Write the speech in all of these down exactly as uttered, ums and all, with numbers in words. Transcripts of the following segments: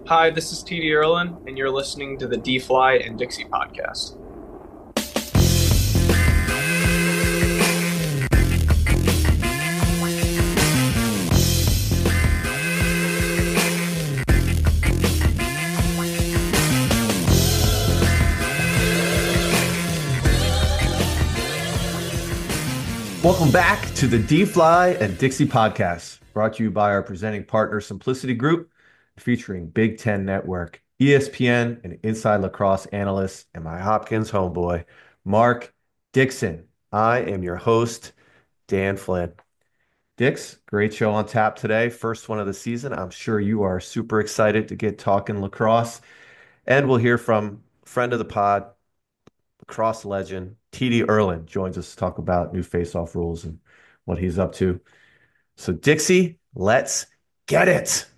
Hi, this is T D Erlin, and you're listening to the D-Fly and Dixie podcast. Welcome back to the D-Fly and Dixie podcast, brought to you by our presenting partner, Simplicity Group, featuring Big Ten Network, E S P N, and Inside Lacrosse analyst, and my Hopkins homeboy, Mark Dixon. I am your host, Dan Flynn. Dix, great show on tap today. First one of the season. I'm sure you are super excited to get talking lacrosse. And we'll hear from friend of the pod, lacrosse legend, T D Erlin joins us to talk about new face-off rules and what he's up to. So, Dixie, let's get it.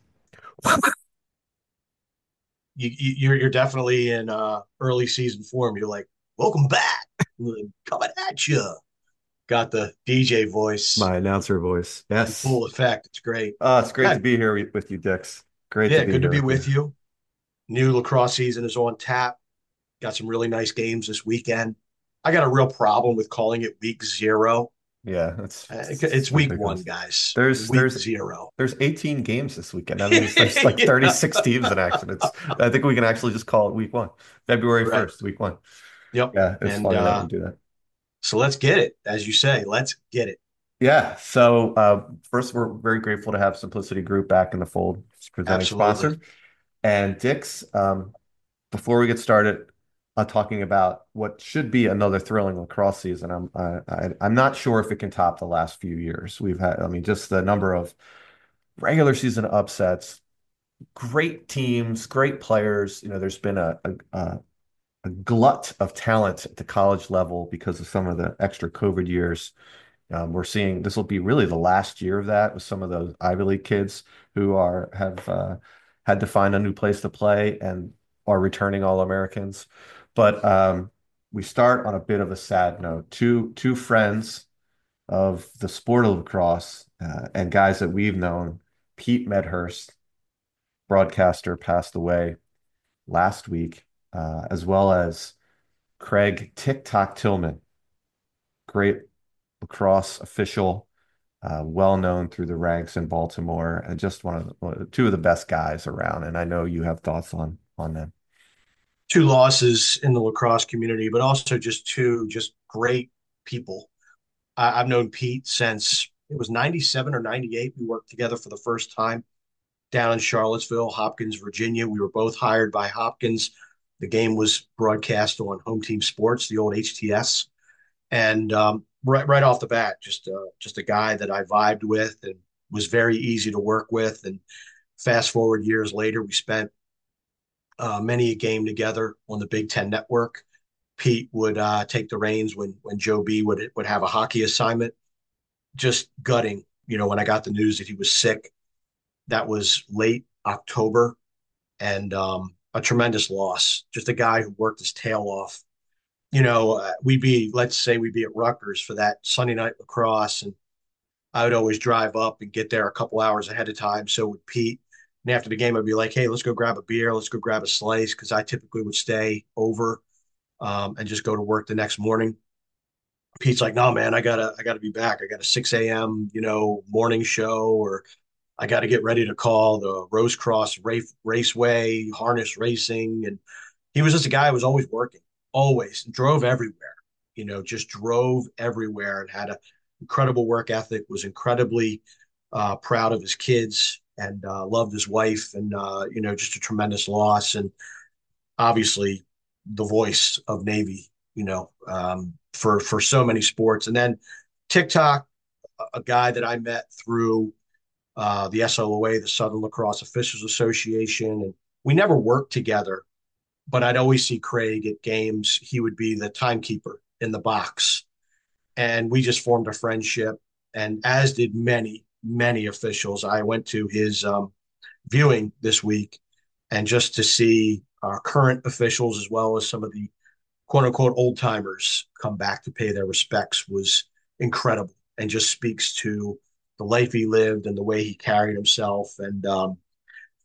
You, you, you're you're definitely in uh, early season form. You're like, welcome back, coming at you. Got the D J voice My announcer voice. in Yes. full effect. It's great. Uh, it's great Yeah, to be here with you, Dix. Great to yeah, be good to here be with you. with you. New lacrosse season is on tap. Got some really nice games this weekend. I got a real problem with calling it week zero. Yeah, that's Uh, it's It's week one, ridiculous. guys. There's Week there's zero. there's eighteen games this weekend. That means there's like Yeah. thirty-six teams in action. It's I think we can actually just call it week one. February Right. first, week one. Yep. Yeah, it's And funny that we uh, do that. so let's get it. As you say, let's get it. Yeah. So uh, first, we're very grateful to have Simplicity Group back in the fold as presenting Absolutely. sponsor. And Dix, um, before we get started on talking about what should be another thrilling lacrosse season, I'm I, I, I'm not sure if it can top the last few years. We've had, I mean, just the number of regular season upsets, great teams, great players. You know, there's been a, a, a glut of talent at the college level because of some of the extra COVID years. Um, we're seeing this will be really the last year of that with some of those Ivy League kids who are have uh, had to find a new place to play and are returning All-Americans. But um, we start on a bit of a sad note. Two two friends of the sport of lacrosse uh, and guys that we've known, Pete Medhurst, broadcaster, passed away last week, uh, as well as Craig TikTok Tillman, great lacrosse official, uh, well known through the ranks in Baltimore, and just one of the, two of the best guys around. And I know you have thoughts on on them. Two losses in the lacrosse community, but also just two just great people. I, I've known Pete since it was ninety-seven or ninety-eight. We worked together for the first time down in Charlottesville, Hopkins, Virginia. We were both hired by Hopkins. The game was broadcast on Home Team Sports, the old H T S, and um, right right off the bat, just uh, just a guy that I vibed with and was very easy to work with. And fast forward years later, we spent uh, many a game together on the Big Ten Network. Pete would uh, take the reins when when Joe B would would have a hockey assignment. Just gutting, you know, when I got the news that he was sick. That was late October, and um, a tremendous loss. Just a guy who worked his tail off. You know, uh, we'd be, let's say, we'd be at Rutgers for that Sunday night lacrosse, and I would always drive up and get there a couple hours ahead of time. So would Pete. And after the game, I'd be like, "Hey, let's go grab a beer. Let's go grab a slice," because I typically would stay over um, and just go to work the next morning. Pete's like, "No, man, I gotta, I gotta be back. I got a six a m you know morning show, or I got to get ready to call the Rose Cross Race, Raceway harness racing." And he was just a guy who was always working, always drove everywhere. You know, just drove everywhere and had an incredible work ethic. Was incredibly uh, proud of his kids and uh, loved his wife. And uh, you know, just a tremendous loss. And obviously the voice of Navy, you know, um, for for so many sports. And then TikTok, a guy that I met through uh, the S L O A, the Southern Lacrosse Officials Association, and we never worked together. But I'd always see Craig at games. He would be the timekeeper in the box, and we just formed a friendship. And as did many, many officials. I went to his um, viewing this week, and just to see our current officials as well as some of the quote unquote old timers come back to pay their respects was incredible, and just speaks to the life he lived and the way he carried himself. And um,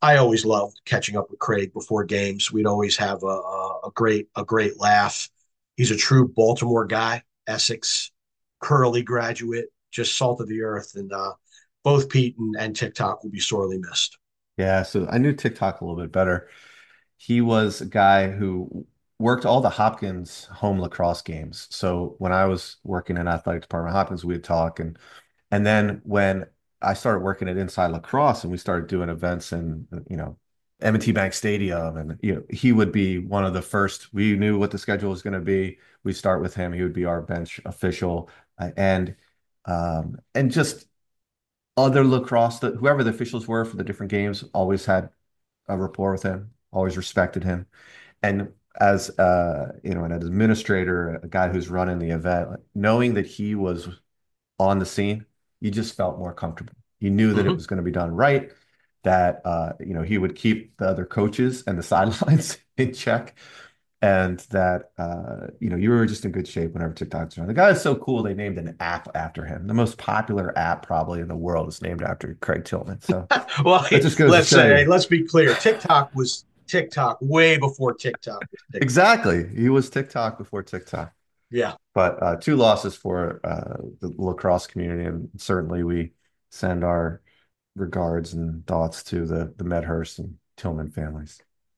I always loved catching up with Craig before games. We'd always have a, a, a great a great laugh. He's a true Baltimore guy, Essex, Curly graduate, just salt of the earth. And uh, both Pete and, and TikTok will be sorely missed. Yeah, so I knew TikTok a little bit better. He was a guy who worked all the Hopkins home lacrosse games. So when I was working in athletic department at Hopkins, we'd talk, and and then when I started working at Inside Lacrosse and we started doing events in, you know, M and T Bank Stadium, and you know, he would be one of the first. We knew what the schedule was going to be. We start with him. He would be our bench official, uh, and um, and just other lacrosse, that whoever the officials were for the different games, always had a rapport with him, always respected him. And as uh, you know, an administrator, a guy who's running the event, like, knowing that he was on the scene, you just felt more comfortable. You knew that it Mhm. was going to be done right, that uh, you know, he would keep the other coaches and the sidelines in check, and that uh, you know, you were just in good shape whenever TikTok's around. The guy is so cool, they named an app after him. The most popular app probably in the world is named after Craig Tillman. So Well, that hey, just goes to let's show say, you. let's be clear. TikTok was TikTok way before TikTok was TikTok. Exactly. He was TikTok before TikTok. Yeah. But uh, two losses for uh, the lacrosse community, and certainly we send our regards and thoughts to the the Medhurst and Tillman families.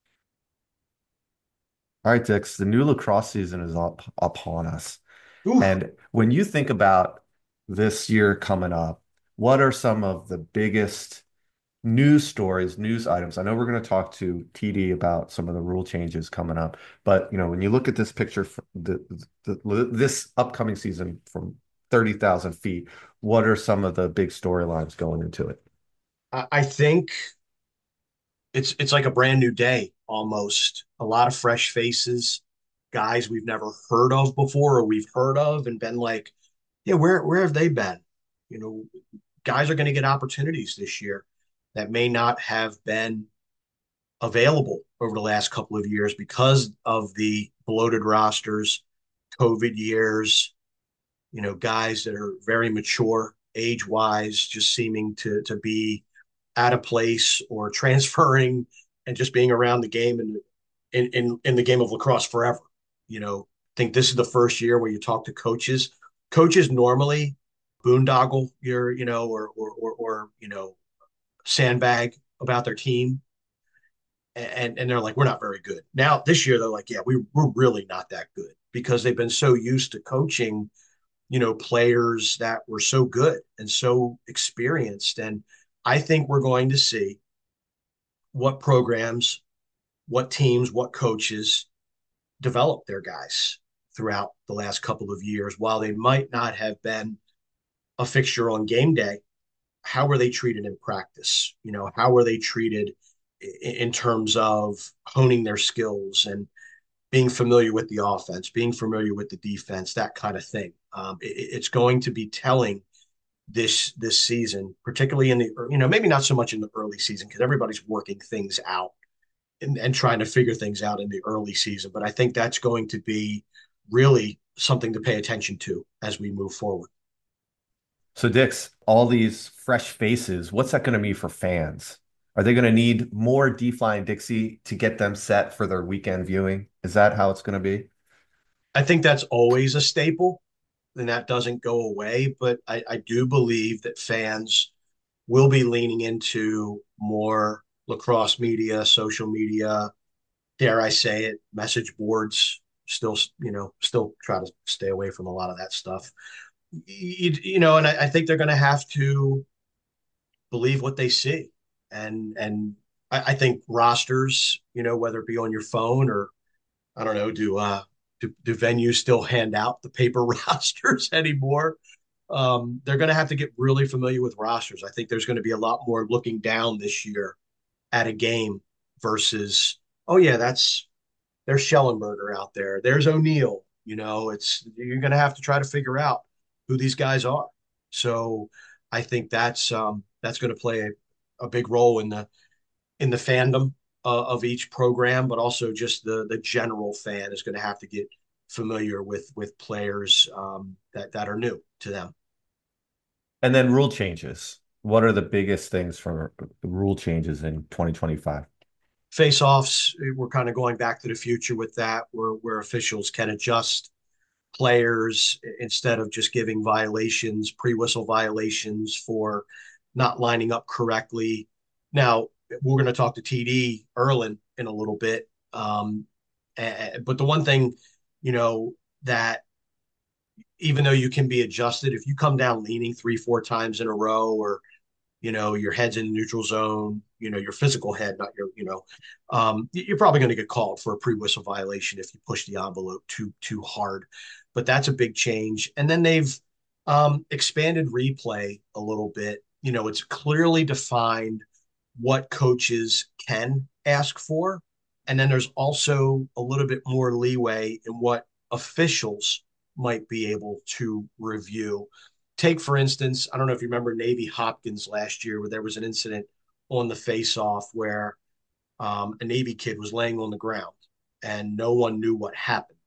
All right, Dix, the new lacrosse season is up upon us. Ooh, And when you think about this year coming up, what are some of the biggest news stories, news items? I know we're going to talk to T D about some of the rule changes coming up, but you know, when you look at this picture, for the, the this upcoming season from thirty thousand feet, what are some of the big storylines going into it? I, I think it's it's like a brand new day almost. A lot of fresh faces, guys we've never heard of before or we've heard of and been like, yeah, where where have they been? You know, guys are going to get opportunities this year that may not have been available over the last couple of years because of the bloated rosters, COVID years, you know, guys that are very mature age wise, just seeming to to be out of place or transferring and just being around the game and in, in in the game of lacrosse forever. You know, I think this is the first year where you talk to coaches. Coaches normally boondoggle your, you know, or or or, or you know, sandbag about their team, and and they're like, we're not very good. Now this year they're like, yeah, we we're really not that good because they've been so used to coaching, you know, players that were so good and so experienced. And I think we're going to see what programs, what teams, what coaches develop their guys throughout the last couple of years. While they might not have been a fixture on game day, how were they treated in practice? You know, how were they treated in terms of honing their skills and being familiar with the offense, being familiar with the defense, that kind of thing. Um, it, it's going to be telling this this season, particularly in the, you know, maybe not so much in the early season because everybody's working things out and, and trying to figure things out in the early season. But I think that's going to be really something to pay attention to as we move forward. So, Dix, all these fresh faces, what's that going to mean for fans? Are they going to need more D-Fly and Dixie to get them set for their weekend viewing? Is that how it's going to be? I think that's always a staple, and that doesn't go away. But I, I do believe that fans will be leaning into more lacrosse media, social media, dare I say it, message boards. Still, you know, still try to stay away from a lot of that stuff. You, you know, and I, I think they're going to have to believe what they see, and and I, I think rosters, you know, whether it be on your phone or I don't know, do uh do, do venues still hand out the paper rosters anymore? Um, they're going to have to get really familiar with rosters. I think there's going to be a lot more looking down this year at a game versus, oh yeah, that's there's Schellenberger out there. There's O'Neill. You know, it's you're going to have to try to figure out who these guys are. So I think that's um, that's going to play a, a big role in the in the fandom uh, of each program, but also just the the general fan is going to have to get familiar with with players um, that that are new to them. And then rule changes. what are the biggest things from the rule changes in twenty twenty-five? Face-offs, we're kind of going back to the future with that, where where officials can adjust players instead of just giving violations, pre-whistle violations for not lining up correctly. Now, we're going to talk to T D Erlin in a little bit. Um, but the one thing, you know, that even though you can be adjusted, if you come down leaning three, four times in a row, or you know, your head's in the neutral zone, you know, your physical head, not your, you know, um, you're probably going to get called for a pre-whistle violation if you push the envelope too too hard. But that's a big change. And then they've um, expanded replay a little bit. You know, it's clearly defined what coaches can ask for. And then there's also a little bit more leeway in what officials might be able to review. Take, for instance, I don't know if you remember Navy Hopkins last year, where there was an incident on the face-off where um, a Navy kid was laying on the ground and no one knew what happened.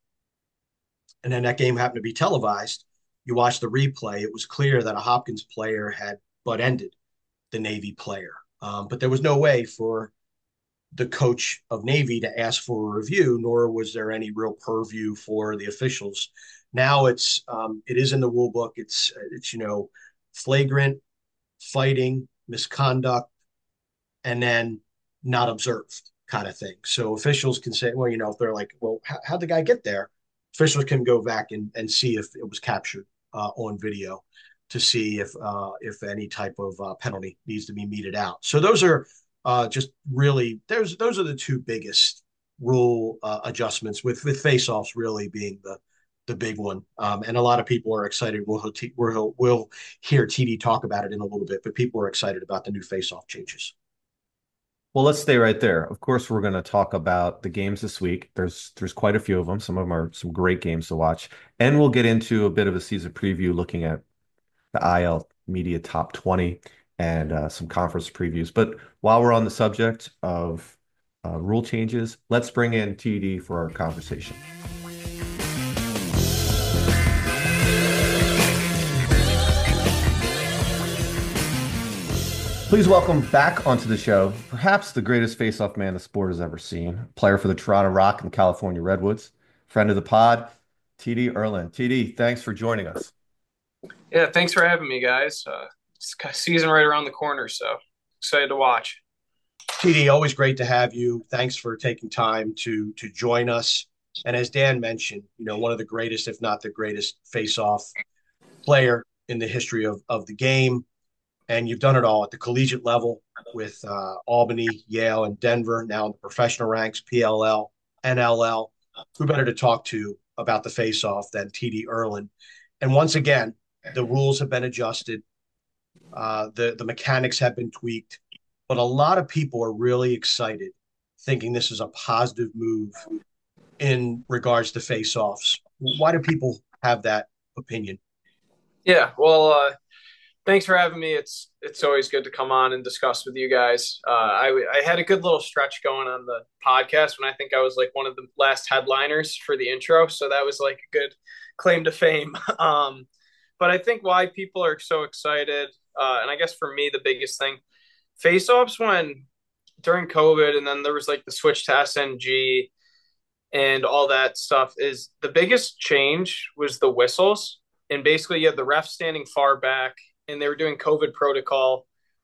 And then that game happened to be televised. You watch the replay, it was clear that a Hopkins player had butt-ended the Navy player. Um, but there was no way for the coach of Navy to ask for a review, nor was there any real purview for the officials. Now it's um, it is in the rule book. It's it's you know flagrant, fighting, misconduct, and then not observed kind of thing. So officials can say, well, you know, if they're like, well, how, how'd the guy get there? Officials can go back and, and see if it was captured uh, on video to see if uh, if any type of uh, penalty needs to be meted out. So those are uh, just really those those are the two biggest rule uh, adjustments, with with face-offs really being the the big one. Um, and a lot of people are excited. We'll we'll we'll hear T D talk about it in a little bit, but people are excited about the new face-off changes. Well, let's stay right there. Of course, we're going to talk about the games this week. There's there's quite a few of them. Some of them are some great games to watch, and we'll get into a bit of a season preview, looking at the I L Media Top twenty and uh, some conference previews. But while we're on the subject of uh, rule changes, let's bring in T D for our conversation. Please welcome back onto the show, perhaps the greatest face-off man the sport has ever seen, player for the Toronto Rock and California Redwoods, friend of the pod, T D Erlin. T D, thanks for joining us. Yeah, thanks for having me, guys. Uh, it's season right around the corner, so excited to watch. T D, always great to have you. Thanks for taking time to to join us. And as Dan mentioned, you know, one of the greatest, if not the greatest, face-off player in the history of of the game. And you've done it all at the collegiate level with uh, Albany, Yale, and Denver, now in the professional ranks, P L L, N L L. Who better to talk to about the face-off than T D Erlin? And once again, the rules have been adjusted. Uh, the, the mechanics have been tweaked. But a lot of people are really excited, thinking this is a positive move in regards to face-offs. Why do people have that opinion? Yeah, well, uh, thanks for having me. It's it's always good to come on and discuss with you guys. Uh, I I had a good little stretch going on the podcast when I think I was like one of the last headliners for the intro, so that was like a good claim to fame. Um, but I think why people are so excited, uh, and I guess for me the biggest thing, face-offs when during COVID, and then there was like the switch to S N G and all that stuff, is the biggest change was the whistles. And basically you had the refs standing far back, and they were doing COVID protocol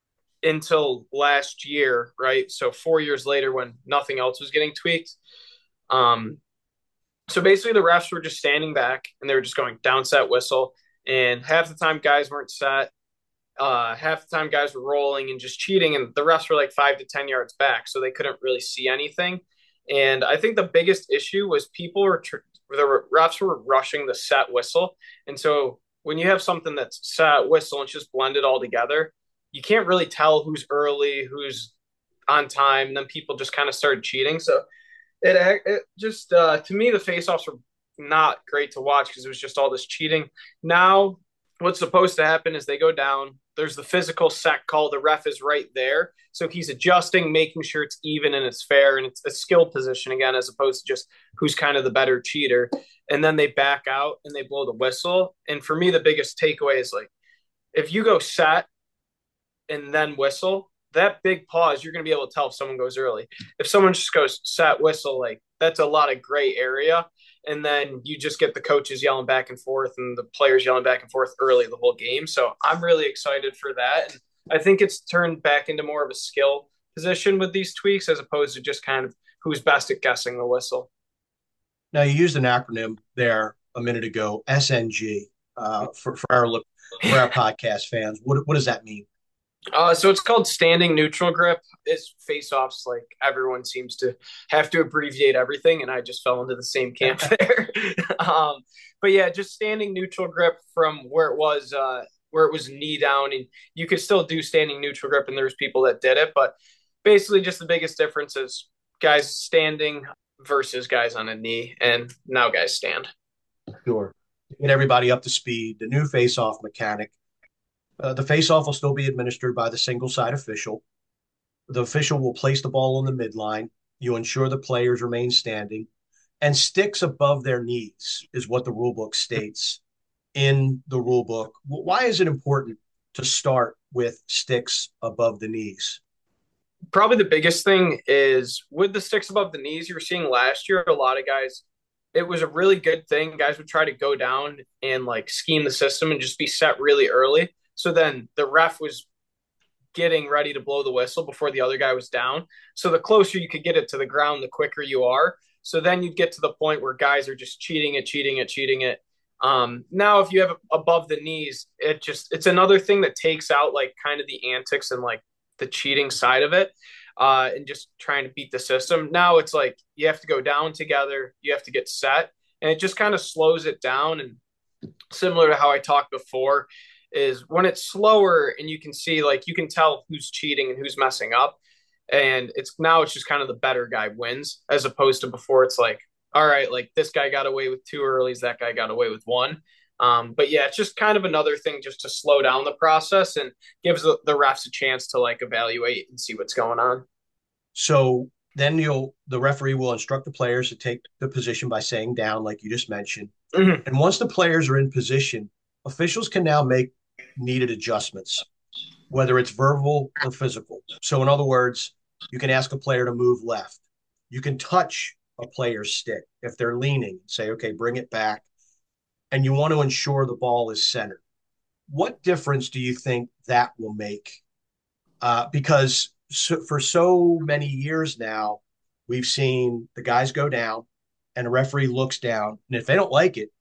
until last year, right? So four years later when nothing else was getting tweaked. Um, so basically the refs were just standing back and they were just going down, set, whistle. And half the time guys weren't set. Uh, half the time guys were rolling and just cheating. And the refs were like five to ten yards back, so they couldn't really see anything. And I think the biggest issue was people were, tr- the refs were rushing the set whistle. And so when you have something that's set, whistle, and it's just blended all together, you can't really tell who's early, who's on time. And then people just kind of started cheating. So it, it just, uh, to me, the face-offs were not great to watch because it was just all this cheating. Now, what's supposed to happen is they go down. There's the physical set call. The ref is right there. So he's adjusting, making sure it's even and it's fair. And it's a skill position again, as opposed to just who's kind of the better cheater. And then they back out and they blow the whistle. And for me, the biggest takeaway is like, if you go set and then whistle, that big pause, you're going to be able to tell if someone goes early. If someone just goes set, whistle, like that's a lot of gray area. And then you just get the coaches yelling back and forth and the players yelling back and forth early the whole game. So I'm really excited for that. And I think it's turned back into more of a skill position with these tweaks as opposed to just kind of who's best at guessing the whistle. Now, you used an acronym there a minute ago, S N G, uh, for, for our for our podcast fans. What, what does that mean? Uh, so it's called standing neutral grip. It's face-offs. Like everyone seems to have to abbreviate everything, and I just fell into the same camp there. um, but yeah, just standing neutral grip from where it was uh, where it was knee down, and you could still do standing neutral grip, and there's people that did it. But basically, just the biggest difference is guys standing versus guys on a knee, and now guys stand. Sure. Get everybody up to speed. The new face-off mechanic. Uh, the face-off will still be administered by the single-side official. The official will place the ball on the midline. You ensure the players remain standing. And sticks above their knees is what the rule book states in the rule book. Why is it important to start with sticks above the knees? Probably the biggest thing is with the sticks above the knees, you were seeing last year, a lot of guys, it was a really good thing. Guys would try to go down and like scheme the system and just be set really early. So then the ref was getting ready to blow the whistle before the other guy was down. So the closer you could get it to the ground, the quicker you are. So then you'd get to the point where guys are just cheating it, cheating it, cheating it. Um, now, if you have above the knees, it just, it's another thing that takes out like kind of the antics and like the cheating side of it, uh, and just trying to beat the system. Now it's like you have to go down together, you have to get set, and it just kind of slows it down. And similar to how I talked before, is when it's slower and you can see, like, you can tell who's cheating and who's messing up. And it's now it's just kind of the better guy wins, as opposed to before it's like, all right, like this guy got away with two earlies, that guy got away with one. Um, but yeah, it's just kind of another thing just to slow down the process and gives the, the refs a chance to like evaluate and see what's going on. So then you'll the referee will instruct the players to take the position by saying down, like you just mentioned. Mm-hmm. And once the players are in position, officials can now make needed adjustments, whether it's verbal or physical. So in other words, you can ask a player to move left. You can touch a player's stick if they're leaning, say, okay, bring it back. And you want to ensure the ball is centered. What difference do you think that will make? Uh, because so, for so many years now, we've seen the guys go down and a referee looks down. And if they don't like it,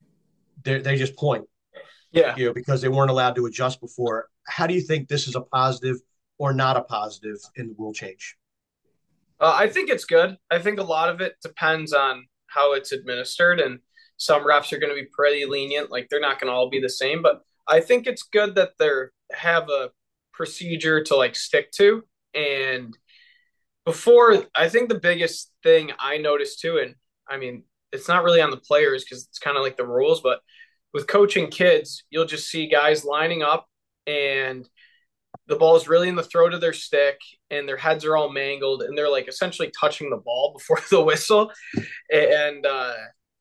they just point. Yeah. You know, because they weren't allowed to adjust before. How do you think this is a positive or not a positive in the rule change? Uh, I think it's good. I think a lot of it depends on how it's administered, and some refs are going to be pretty lenient. Like they're not going to all be the same, but I think it's good that they have a procedure to like stick to. And before, I think the biggest thing I noticed too, and I mean, it's not really on the players because it's kind of like the rules, but with coaching kids, you'll just see guys lining up and the ball is really in the throat of their stick and their heads are all mangled and they're like essentially touching the ball before the whistle. And uh,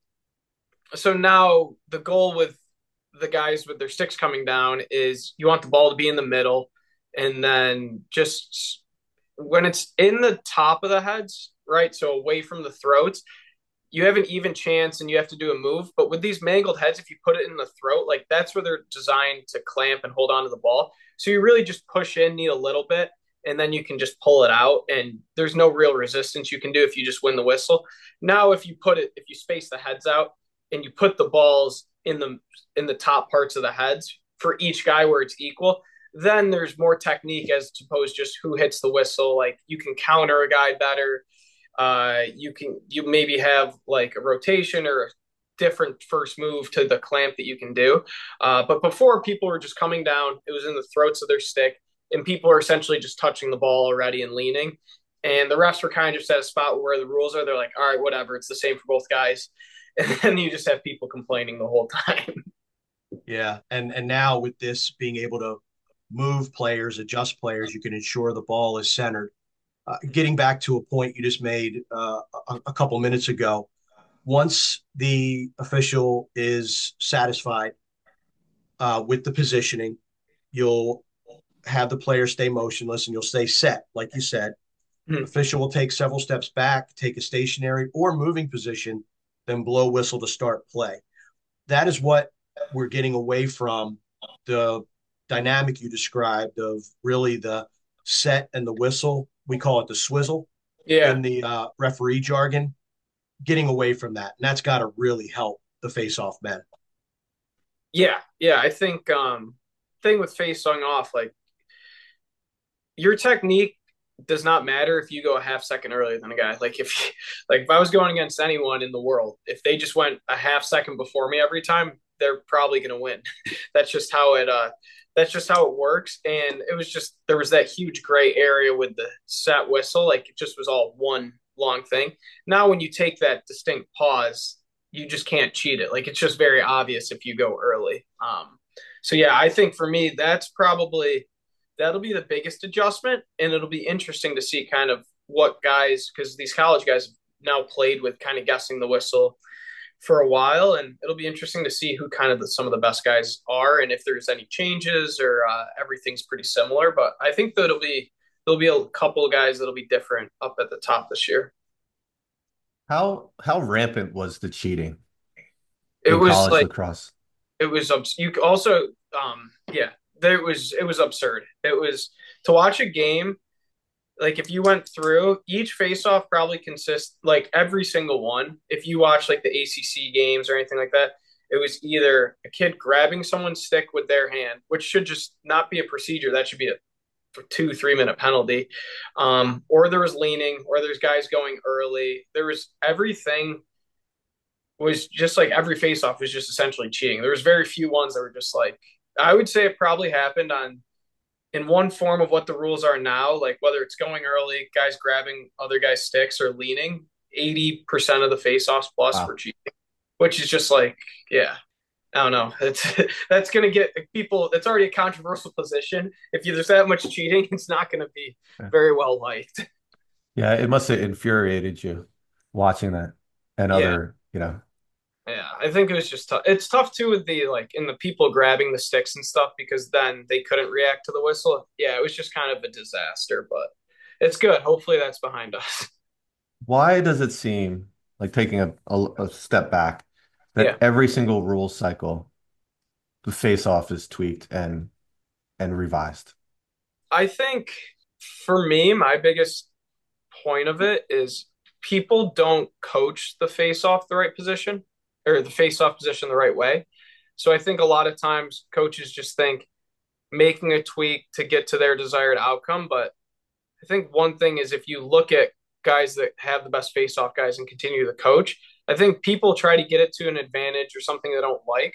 so now the goal with the guys with their sticks coming down is you want the ball to be in the middle, and then just when it's in the top of the heads, right, so away from the throats, you have an even chance and you have to do a move. But with these mangled heads, if you put it in the throat, like that's where they're designed to clamp and hold on to the ball. So you really just push in, need a little bit, and then you can just pull it out. And there's no real resistance you can do if you just win the whistle. Now, if you put it, if you space the heads out and you put the balls in the in the top parts of the heads for each guy where it's equal, then there's more technique as opposed to just who hits the whistle. Like you can counter a guy better. Uh, you can you maybe have like a rotation or a different first move to the clamp that you can do. Uh, but before, people were just coming down, it was in the throats of their stick, and people are essentially just touching the ball already and leaning. And the refs were kind of just at a spot where the rules are. They're like, all right, whatever, it's the same for both guys. And then you just have people complaining the whole time. Yeah, and and now with this being able to move players, adjust players, you can ensure the ball is centered. Uh, getting back to a point you just made uh, a, a couple minutes ago, once the official is satisfied uh, with the positioning, you'll have the player stay motionless, and you'll stay set, like you said. Hmm. Official will take several steps back, take a stationary or moving position, then blow whistle to start play. That is what we're getting away from the dynamic you described of really the set and the whistle. We call it the swizzle Yeah. in the uh, referee jargon, getting away from that. And that's got to really help the face-off men. Yeah. Yeah. I think um thing with facing off, like your technique does not matter if you go a half second earlier than a guy. Like if like if I was going against anyone in the world, if they just went a half second before me every time, they're probably going to win. That's just how it uh that's just how it works. And it was just there was that huge gray area with the set whistle, like it just was all one long thing. Now when you take that distinct pause, you just can't cheat it. Like it's just very obvious if you go early. Um so yeah, I think for me that's probably that'll be the biggest adjustment, and it'll be interesting to see kind of what guys, because these college guys have now played with kind of guessing the whistle for a while, and it'll be interesting to see who kind of the, some of the best guys are, and if there's any changes or uh, everything's pretty similar. But I think that it'll be there'll be a couple of guys that'll be different up at the top this year. How how rampant was the cheating It in was college like lacrosse? it was you also um yeah there was it was absurd. It was to watch a game. Like if you went through each face-off probably consists like every single one. If you watch like the A C C games or anything like that, it was either a kid grabbing someone's stick with their hand, which should just not be a procedure. That should be a two, three minute penalty. Um, or there was leaning, or there's guys going early. There was everything was just like every face-off was just essentially cheating. There was very few ones that were just like I would say it probably happened on in one form of what the rules are now, like whether it's going early, guys grabbing other guys' sticks or leaning, eighty percent of the face-offs plus Wow. were cheating, which is just like, yeah, I don't know. It's that's going to get people, it's already a controversial position. If you, there's that much cheating, it's not going to be Yeah. very well liked. Yeah, it must have infuriated you watching that and Yeah. other, you know. Yeah, I think it was just tough. It's tough too with the like in the people grabbing the sticks and stuff because then they couldn't react to the whistle. Yeah, it was just kind of a disaster, but it's good. Hopefully that's behind us. Why does it seem like taking a, a, a step back that Yeah. every single rule cycle, the face-off is tweaked and and revised? I think for me, my biggest point of it is people don't coach the face off the right position or the face off position the right way. So I think a lot of times coaches just think making a tweak to get to their desired outcome. But I think one thing is if you look at guys that have the best face off guys and continue to coach, I think people try to get it to an advantage or something they don't like.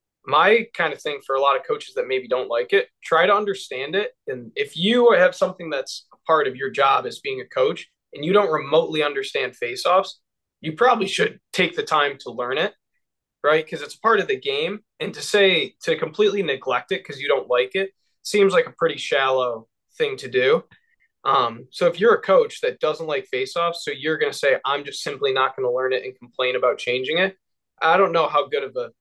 My kind of thing for a lot of coaches that maybe don't like it, try to understand it. And if you have something that's a part of your job as being a coach and you don't remotely understand face-offs, you probably should take the time to learn it, right? Because it's part of the game. And to say to completely neglect it because you don't like it seems like a pretty shallow thing to do. Um, so if you're a coach that doesn't like face-offs, so you're going to say, I'm just simply not going to learn it and complain about changing it. I don't know how good of a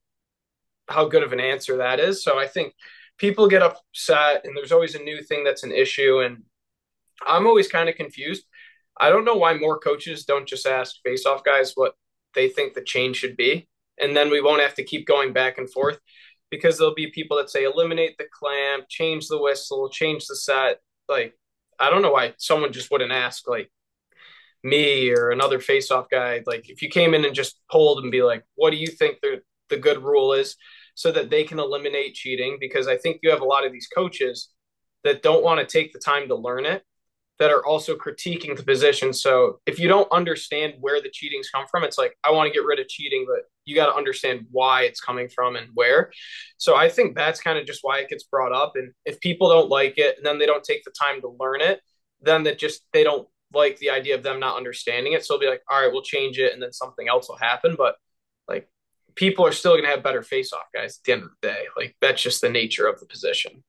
how good of an answer that is. So I think people get upset and there's always a new thing that's an issue. And I'm always kind of confused. I don't know why more coaches don't just ask face-off guys what they think the change should be. And then we won't have to keep going back and forth because there'll be people that say eliminate the clamp, change the whistle, change the set. Like, I don't know why someone just wouldn't ask like me or another face-off guy. Like if you came in and just polled and be like, what do you think the, the good rule is? So that they can eliminate cheating, because I think you have a lot of these coaches that don't want to take the time to learn it, that are also critiquing the position. So if you don't understand where the cheatings come from, it's like, I want to get rid of cheating, but you got to understand why it's coming from and where. So I think that's kind of just why it gets brought up. And if people don't like it and then they don't take the time to learn it, then that just, they don't like the idea of them not understanding it. So they'll be like, all right, we'll change it. And then something else will happen. But like, people are still going to have better face-off guys at the end of the day. Like that's just the nature of the position.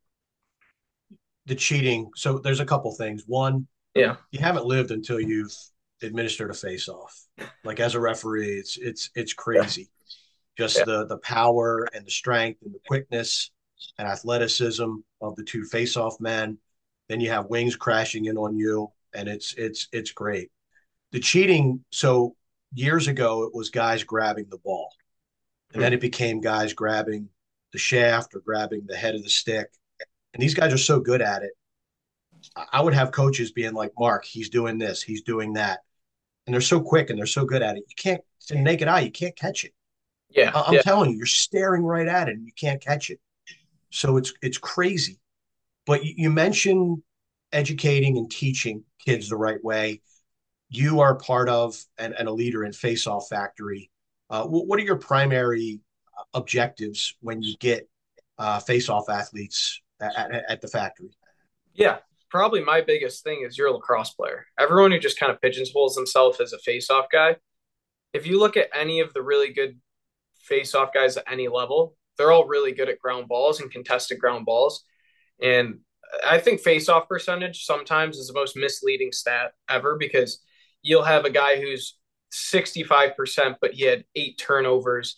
The cheating. So there's a couple things. One, Yeah. you haven't lived until you've administered a face-off. Like as a referee, it's it's it's crazy. Just Yeah. the the power and the strength and the quickness and athleticism of the two face-off men. Then you have wings crashing in on you, and it's it's it's great. The cheating, so years ago it was guys grabbing the ball, and then Hmm. it became guys grabbing the shaft or grabbing the head of the stick. And these guys are so good at it. I would have coaches being like, Mark, he's doing this, he's doing that. And they're so quick and they're so good at it. You can't, to naked eye, you can't catch it. Yeah, I- I'm yeah, telling you, you're staring right at it and you can't catch it. So it's it's crazy. But you, you mentioned educating and teaching kids the right way. You are part of and, and a leader in Face Off Factory. Uh, what are your primary uh, objectives when you get uh, face off athletes at, at, at the factory? yeah. Probably my biggest thing is you're a lacrosse player. Everyone who just kind of pigeonholes themselves as a face-off guy, if you look at any of the really good face-off guys at any level, they're all really good at ground balls and contested ground balls. And I think face-off percentage sometimes is the most misleading stat ever because you'll have a guy who's sixty-five percent, but he had eight turnovers.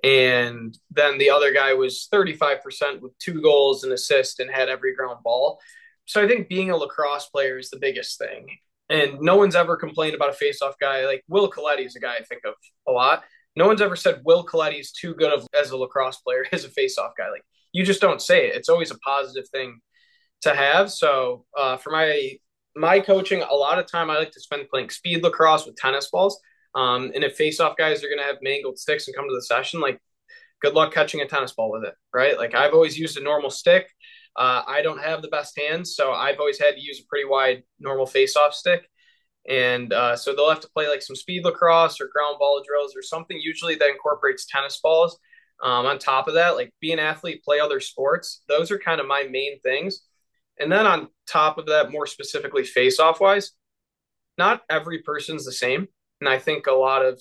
And then the other guy was thirty-five percent with two goals and assist and had every ground ball. So I think being a lacrosse player is the biggest thing. And no one's ever complained about a face-off guy. Like Will Coletti is a guy I think of a lot. No one's ever said Will Coletti is too good of, as a lacrosse player as a face-off guy. Like you just don't say it. It's always a positive thing to have. So uh, for my my coaching, a lot of time I like to spend playing speed lacrosse with tennis balls. Um, and if face-off guys are going to have mangled sticks and come to the session, like good luck catching a tennis ball with it, right? Like I've always used a normal stick. Uh, I don't have the best hands, so I've always had to use a pretty wide normal face-off stick. And uh, so they'll have to play like some speed lacrosse or ground ball drills or something usually that incorporates tennis balls. Um, on top of that, like be an athlete, play other sports. Those are kind of my main things. And then on top of that, more specifically face off wise, not every person's the same. And I think a lot of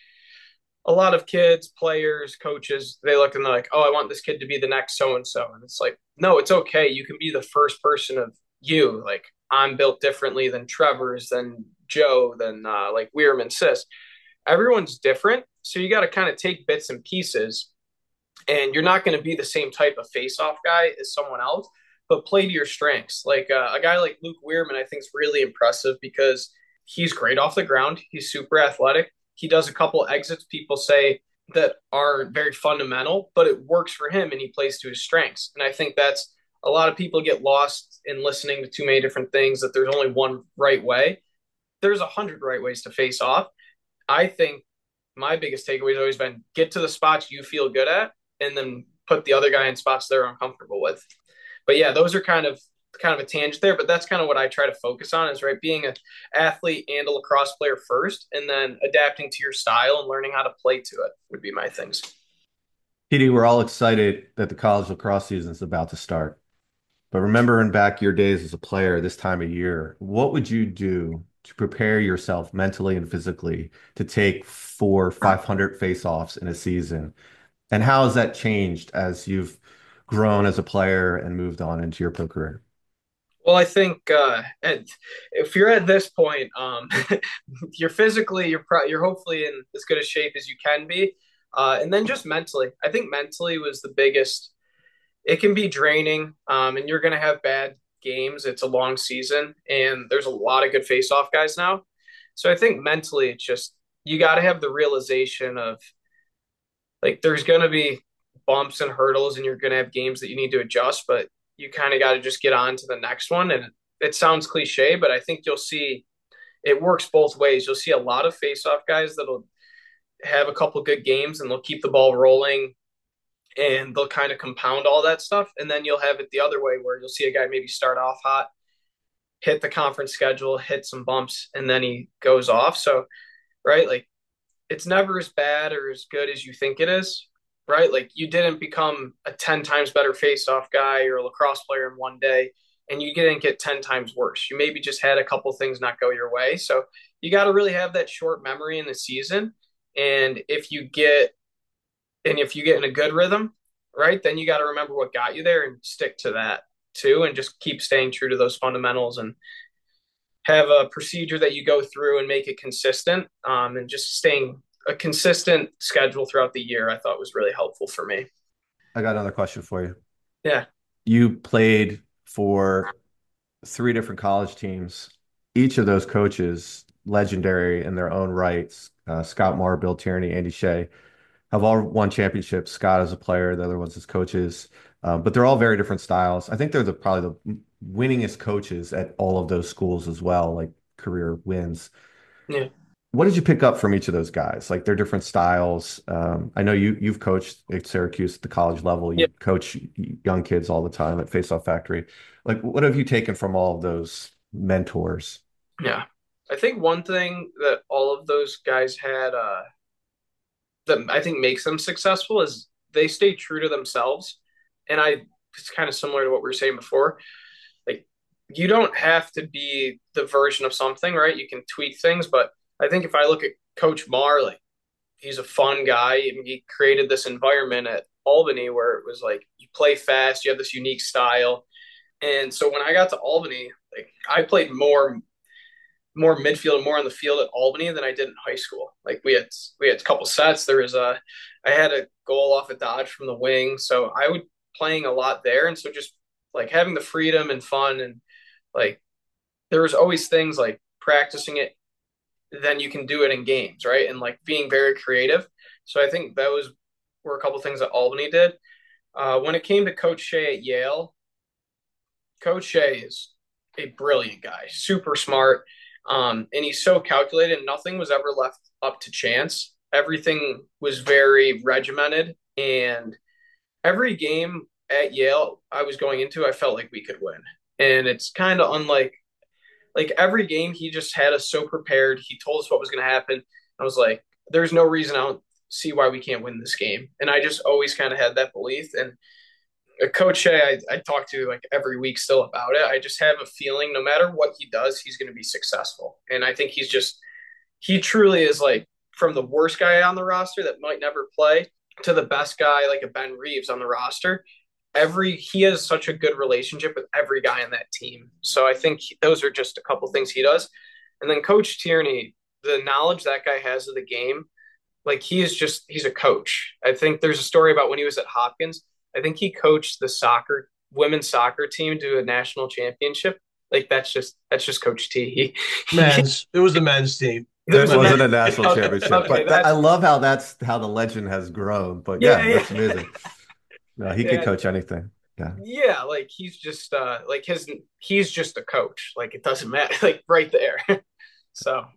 a lot of kids, players, coaches, they look and they're like, oh, I want this kid to be the next so and so. And it's like, no, it's okay. You can be the first person of you. Like, I'm built differently than Trevor's, than Joe, than uh, like Weirman Sis. Everyone's different. So you got to kind of take bits and pieces. And you're not going to be the same type of face off guy as someone else, but play to your strengths. Like uh, a guy like Luke Weirman, I think is really impressive because he's great off the ground. He's super athletic. He does a couple exits people say that are very fundamental, but it works for him and he plays to his strengths. And I think that's a lot of people get lost in listening to too many different things, that there's only one right way. There's a hundred right ways to face off. I think my biggest takeaway has always been get to the spots you feel good at and then put the other guy in spots they're uncomfortable with. But yeah, those are kind of kind of a tangent there, but that's kind of what I try to focus on is right being an athlete and a lacrosse player first, and then adapting to your style and learning how to play to it would be my things. Petey, we're all excited that the college lacrosse season is about to start. But remembering back your days as a player this time of year, what would you do to prepare yourself mentally and physically to take four, five hundred face-offs in a season? And how has that changed as you've grown as a player and moved on into your pro career? Well, I think uh, at, if you're at this point, um, you're physically, you're pro- you're hopefully in as good a shape as you can be, uh, and then just mentally. I think mentally was the biggest. It can be draining, um, and you're going to have bad games. It's a long season, and there's a lot of good face-off guys now. So I think mentally, it's just you got to have the realization of like there's going to be bumps and hurdles, and you're going to have games that you need to adjust, but you kind of got to just get on to the next one. And it sounds cliche, but I think you'll see it works both ways. You'll see a lot of face-off guys that'll have a couple good games and they'll keep the ball rolling and they'll kind of compound all that stuff. And then you'll have it the other way where you'll see a guy maybe start off hot, hit the conference schedule, hit some bumps, and then he goes off. So, right, like it's never as bad or as good as you think it is, right? Like you didn't become a ten times better face-off guy or a lacrosse player in one day, and you didn't get ten times worse. You maybe just had a couple things not go your way. So you got to really have that short memory in the season. And if you get, and if you get in a good rhythm, right, then you got to remember what got you there and stick to that too, and just keep staying true to those fundamentals and have a procedure that you go through and make it consistent, um, and just staying a consistent schedule throughout the year, I thought was really helpful for me. I got another question for you. Yeah. you played for three different college teams. Each of those coaches, legendary in their own rights. Uh, Scott Moore, Bill Tierney, Andy Shea, have all won championships. Scott as a player, the other ones as coaches. Um, but they're all very different styles. I think they're the probably the winningest coaches at all of those schools as well, like career wins. Yeah. What did you pick up from each of those guys? Like their different styles. Um, I know you you've coached at Syracuse at the college level. Yeah. You coach young kids all the time at Face Off Factory. Like, what have you taken from all of those mentors? Yeah. I think one thing that all of those guys had uh, that I think makes them successful is they stay true to themselves. And I, it's kind of similar to what we were saying before. Like, you don't have to be the version of something, right? You can tweak things. But I think if I look at Coach Marr, like, he's a fun guy. I mean, he created this environment at Albany where it was like you play fast, you have this unique style. And so when I got to Albany, like I played more more midfield and more on the field at Albany than I did in high school. Like we had we had a couple sets. There was a I had a goal off a dodge from the wing, so I would playing a lot there, and so just like having the freedom and fun and like there was always things like practicing it, then you can do it in games, right? And like being very creative. So I think those were a couple things that Albany did. Uh, when it came to Coach Shea at Yale, Coach Shea is a brilliant guy, super smart. Um, and he's so calculated. Nothing was ever left up to chance. Everything was very regimented. And every game at Yale I was going into, I felt like we could win. And it's kind of unlike, like every game, he just had us so prepared. He told us what was going to happen. I was like, there's no reason I don't see why we can't win this game. And I just always kind of had that belief. And Coach Shea, I, I talk to like every week still about it. I just have a feeling no matter what he does, he's going to be successful. And I think he's just, he truly is like from the worst guy on the roster that might never play to the best guy, like a Ben Reeves on the roster. Every, he has such a good relationship with every guy on that team. So I think those are just a couple things he does. And then Coach Tierney, the knowledge that guy has of the game, like he is just, he's a coach. I think there's a story about when he was at Hopkins. I think he coached the soccer women's soccer team to a national championship. Like that's just that's just Coach T. He, Men's. It was the men's team. This The wasn't men- a national Okay, championship, okay, but that, that's- I love how that's how the legend has grown. But Yeah, yeah, yeah. that's amazing. No, he Yeah. could coach anything. Yeah. Yeah, like he's just uh like his he's just a coach. Like it doesn't matter. Like right there. So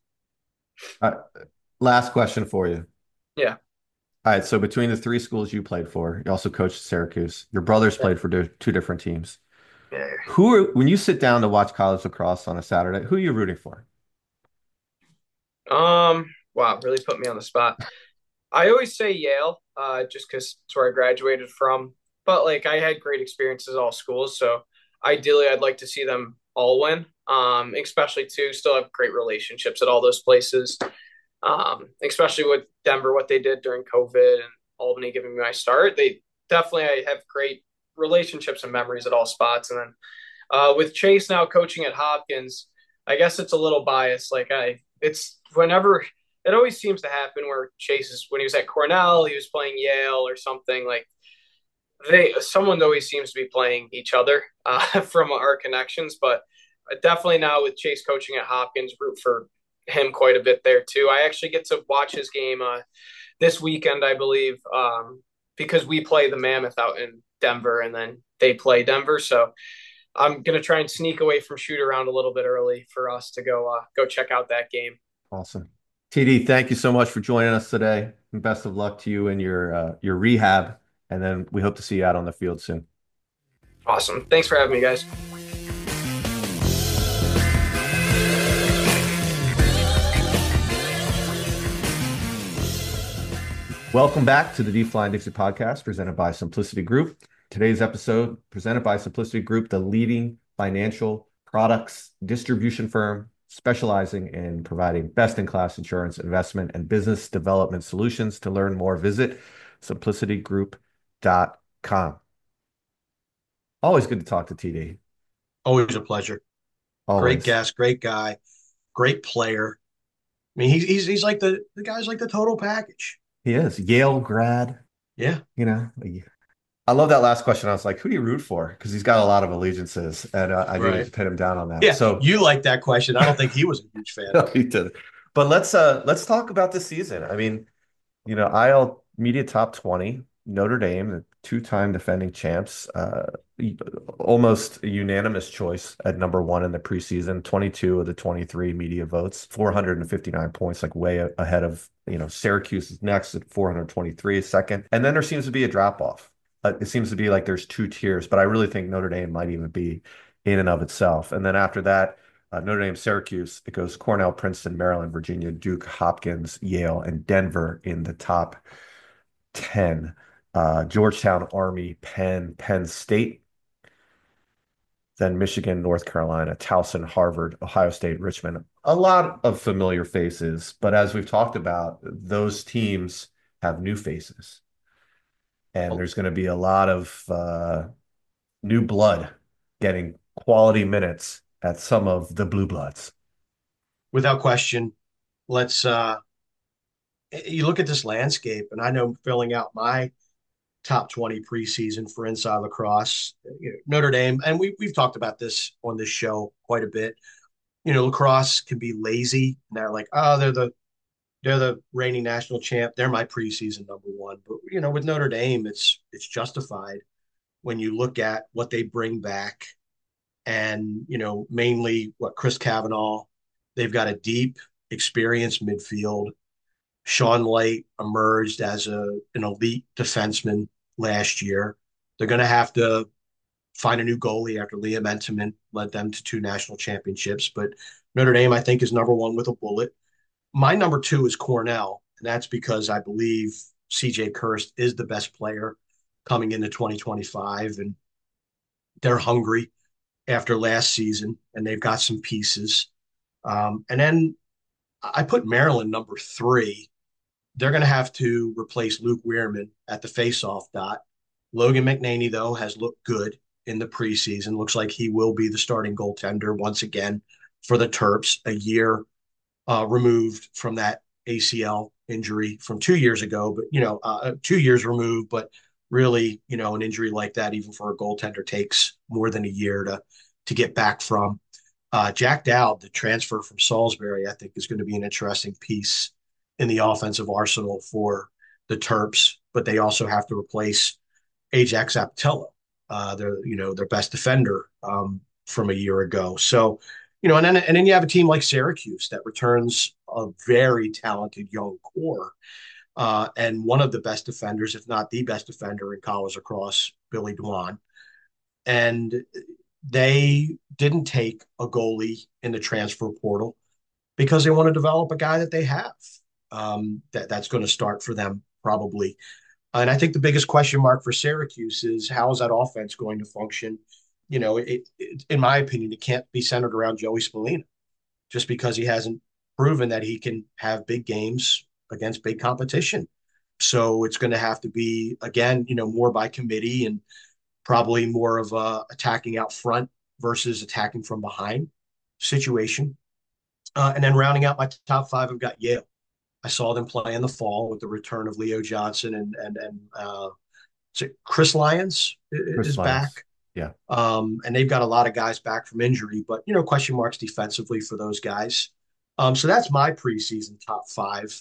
Uh, last question for you. yeah. All right. So between the three schools you played for, you also coached Syracuse. Your brothers played for di- two different teams. Yeah. Who are, when you sit down to watch college lacrosse on a Saturday, who are you rooting for? Um wow, really put me on the spot. I always say Yale, uh, just because it's where I graduated from. But like I had great experiences at all schools, so ideally I'd like to see them all win. Um, especially too, still have great relationships at all those places. Um, especially with Denver, what they did during COVID and Albany giving me my start. They definitely I have great relationships and memories at all spots. And then uh, with Chase now coaching at Hopkins, I guess it's a little biased. Like I, it's whenever it always seems to happen where Chase is when he was at Cornell, he was playing Yale or something like they. Someone always seems to be playing each other uh, from our connections, but definitely now with Chase coaching at Hopkins, root for him quite a bit there too. I actually get to watch his game uh, this weekend, I believe, um, because we play the Mammoth out in Denver, and then they play Denver. So I'm gonna try and sneak away from shoot around a little bit early for us to go uh, go check out that game. Awesome. T D, thank you so much for joining us today. And best of luck to you in your uh, your rehab. And then we hope to see you out on the field soon. Awesome. Thanks for having me, guys. Welcome back to the D Flying Dixie podcast presented by Simplicity Group. Today's episode presented by Simplicity Group, the leading financial products distribution firm specializing in providing best-in-class insurance, investment, and business development solutions. To learn more, visit simplicity group dot com. Always good to talk to T D. Always a pleasure. Always. Great guest, great guy, great player. I mean, he's he's he's like the the guy's like the total package. He is. Yale grad, Yeah. you know, I love that last question. I was like, who do you root for? Because he's got a lot of allegiances, and uh, I needed Right. to pin him down on that. Yeah, So you like that question. I don't think he was a huge fan. he did. But let's uh let's talk about this season. I mean, you know, I L Media Top twenty, Notre Dame, the two-time defending champs, uh, almost a unanimous choice at number one in the preseason, twenty-two of the twenty-three media votes, four hundred fifty-nine points, like way ahead of, you know, Syracuse is next at four hundred twenty-three, second. And then there seems to be a drop-off. Uh, it seems to be like there's two tiers, but I really think Notre Dame might even be in and of itself. And then after that, uh, Notre Dame, Syracuse, it goes Cornell, Princeton, Maryland, Virginia, Duke, Hopkins, Yale, and Denver in the top ten. Uh, Georgetown, Army, Penn, Penn State, then Michigan, North Carolina, Towson, Harvard, Ohio State, Richmond. A lot of familiar faces, but as we've talked about, those teams have new faces, and there's going to be a lot of uh, new blood getting quality minutes at some of the blue bloods. Without question. Let's uh you look at this landscape, and I know filling out my top twenty preseason for Inside Lacrosse, you know, Notre Dame, and we we've talked about this on this show quite a bit. You know, lacrosse can be lazy, and they're like, oh, they're the they're the reigning national champ. They're my preseason number one. But you know, with Notre Dame, it's it's justified when you look at what they bring back, and you know, mainly what Chris Kavanaugh. They've got a deep, experienced midfield. Sean Light emerged as a an elite defenseman last year. They're going to have to find a new goalie after Liam Entenmann led them to two national championships. But Notre Dame, I think, is number one with a bullet. My number two is Cornell, and that's because I believe C J Kirst is the best player coming into twenty twenty-five, and they're hungry after last season, and they've got some pieces. Um, and then I put Maryland number three. They're going to have to replace Luke Weirman at the faceoff dot. Logan McNaney, though, has looked good in the preseason. Looks like he will be the starting goaltender once again for the Terps, a year uh, removed from that A C L injury from two years ago. But, you know, uh, two years removed, but really, you know, an injury like that, even for a goaltender, takes more than a year to, to get back from. Uh, Jack Dowd, the transfer from Salisbury, I think is going to be an interesting piece in the offensive arsenal for the Terps, but they also have to replace Ajax Apatello, uh, their you know their best defender um, from a year ago. So, you know, and then and then you have a team like Syracuse that returns a very talented young core, uh, and one of the best defenders, if not the best defender in college lacrosse, Billy Dwan, and they didn't take a goalie in the transfer portal because they want to develop a guy that they have um, that that's going to start for them probably. And I think the biggest question mark for Syracuse is how is that offense going to function? You know, it, it, in my opinion, it can't be centered around Joey Spallina just because he hasn't proven that he can have big games against big competition. So it's going to have to be, again, you know, more by committee and probably more of a attacking out front versus attacking from behind situation. Uh, and then rounding out my top five, I've got Yale. I saw them play in the fall with the return of Leo Johnson and and and uh, Chris Lyons Chris is Lyons. back. Yeah. Um, and they've got a lot of guys back from injury, but you know, question marks defensively for those guys. Um, so that's my preseason top five.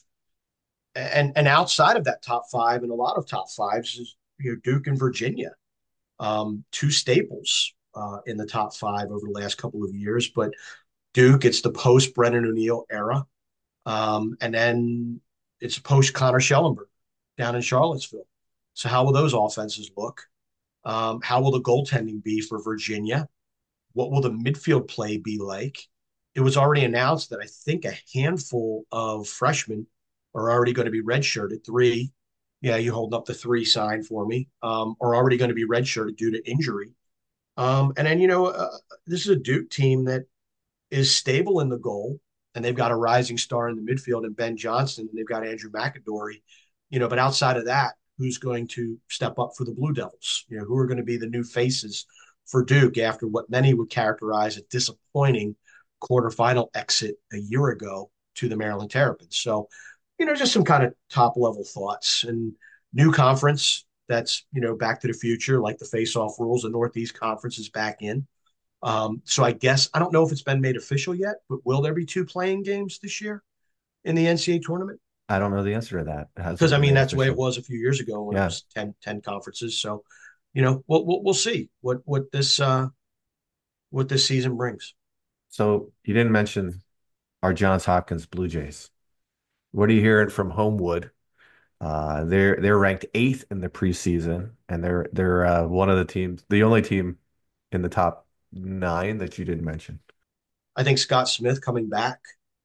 And and outside of that top five, and a lot of top fives is you know Duke and Virginia, um, two staples uh, in the top five over the last couple of years. But Duke, it's the post Brennan O'Neill era. Um, and then it's post Connor Schellenberg down in Charlottesville. So how will those offenses look? Um, how will the goaltending be for Virginia? What will the midfield play be like? It was already announced that I think a handful of freshmen are already going to be redshirted. Three, yeah, you holding up the three sign for me, um, are already going to be redshirted due to injury. Um, and then, you know, uh, this is a Duke team that is stable in the goal, and they've got a rising star in the midfield and Ben Johnson, and they've got Andrew McAdory, you know, but outside of that, who's going to step up for the Blue Devils? You know, who are going to be the new faces for Duke after what many would characterize a disappointing quarterfinal exit a year ago to the Maryland Terrapins. So, you know, just some kind of top level thoughts and new conference. that's, you know, back to the future, like the face-off rules. The Northeast Conference is back in. Um, so I guess I don't know if it's been made official yet, but will there be two playing games this year in the N C A A tournament? I don't know the answer to that. It hasn't Because I been mean made that's the way it official. was a few years ago when it Yeah. was ten, ten conferences. So, you know, we'll we'll, we'll see what what this uh, what this season brings. So you didn't mention our Johns Hopkins Blue Jays. What are you hearing from Homewood? Uh, they're they're ranked eighth in the preseason, and they're they're uh, one of the teams, the only team in the top nine that you didn't mention. I think Scott Smith coming back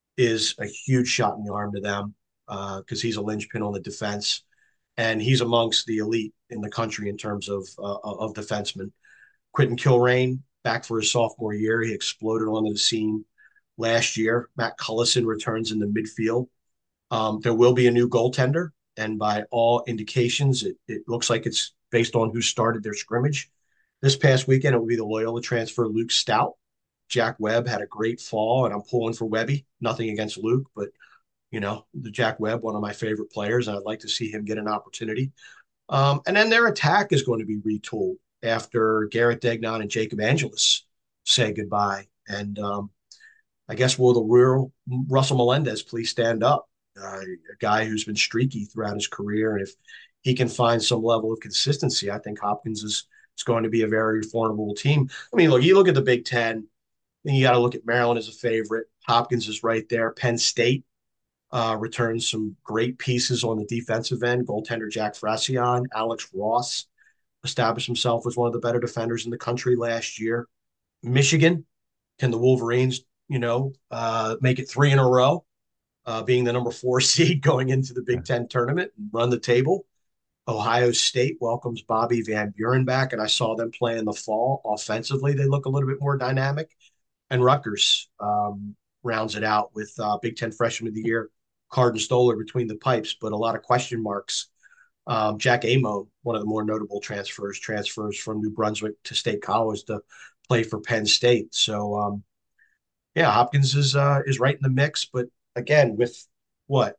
is a huge shot in the arm to them because uh, he's a linchpin on the defense, and he's amongst the elite in the country in terms of uh, of defensemen. Quentin Kilrain back for his sophomore year. He exploded onto the scene last year. Matt Cullison returns in the midfield. Um, there will be a new goaltender, and by all indications, it, it looks like it's based on who started their scrimmage. This past weekend, it will be the Loyola transfer Luke Stout. Jack Webb had a great fall, and I'm pulling for Webby. Nothing against Luke, but you know, the Jack Webb, one of my favorite players, and I'd like to see him get an opportunity. Um, and then their attack is going to be retooled after Garrett Degnan and Jacob Angelus say goodbye. And um, I guess will the real Russell Melendez please stand up? Uh, a guy who's been streaky throughout his career, and if he can find some level of consistency, I think Hopkins is is going to be a very formidable team. I mean, look, you look at the Big Ten, then you got to look at Maryland as a favorite. Hopkins is right there. Penn State uh, returns some great pieces on the defensive end. Goaltender Jack Frassion, Alex Ross established himself as one of the better defenders in the country last year. Michigan, can the Wolverines, you know, uh, make it three in a row, uh, being the number four seed going into the Yeah. Big Ten tournament and run the table? Ohio State welcomes Bobby Van Buren back, and I saw them play in the fall. Offensively, they look a little bit more dynamic. And Rutgers um, rounds it out with uh, Big Ten Freshman of the Year, Carden Stoller between the pipes, but a lot of question marks. Um, Jack Amo, one of the more notable transfers, transfers from New Brunswick to State College to play for Penn State. So, um, yeah, Hopkins is uh, is right in the mix, but again, with what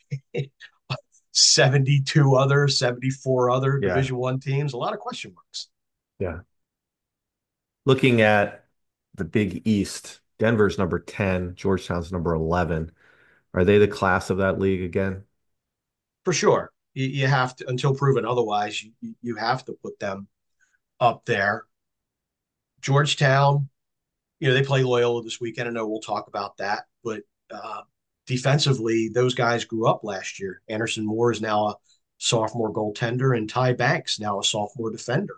seventy-two other, seventy-four other Yeah. Division One teams, a lot of question marks. Yeah. Looking at the Big East, Denver's number ten, Georgetown's number eleven. Are they the class of that league again? For sure. You, you have to, until proven otherwise, you, you have to put them up there. Georgetown, you know, they play Loyola this weekend. I know we'll talk about that, but uh, defensively, those guys grew up last year. Anderson Moore is now a sophomore goaltender, and Ty Banks now a sophomore defender.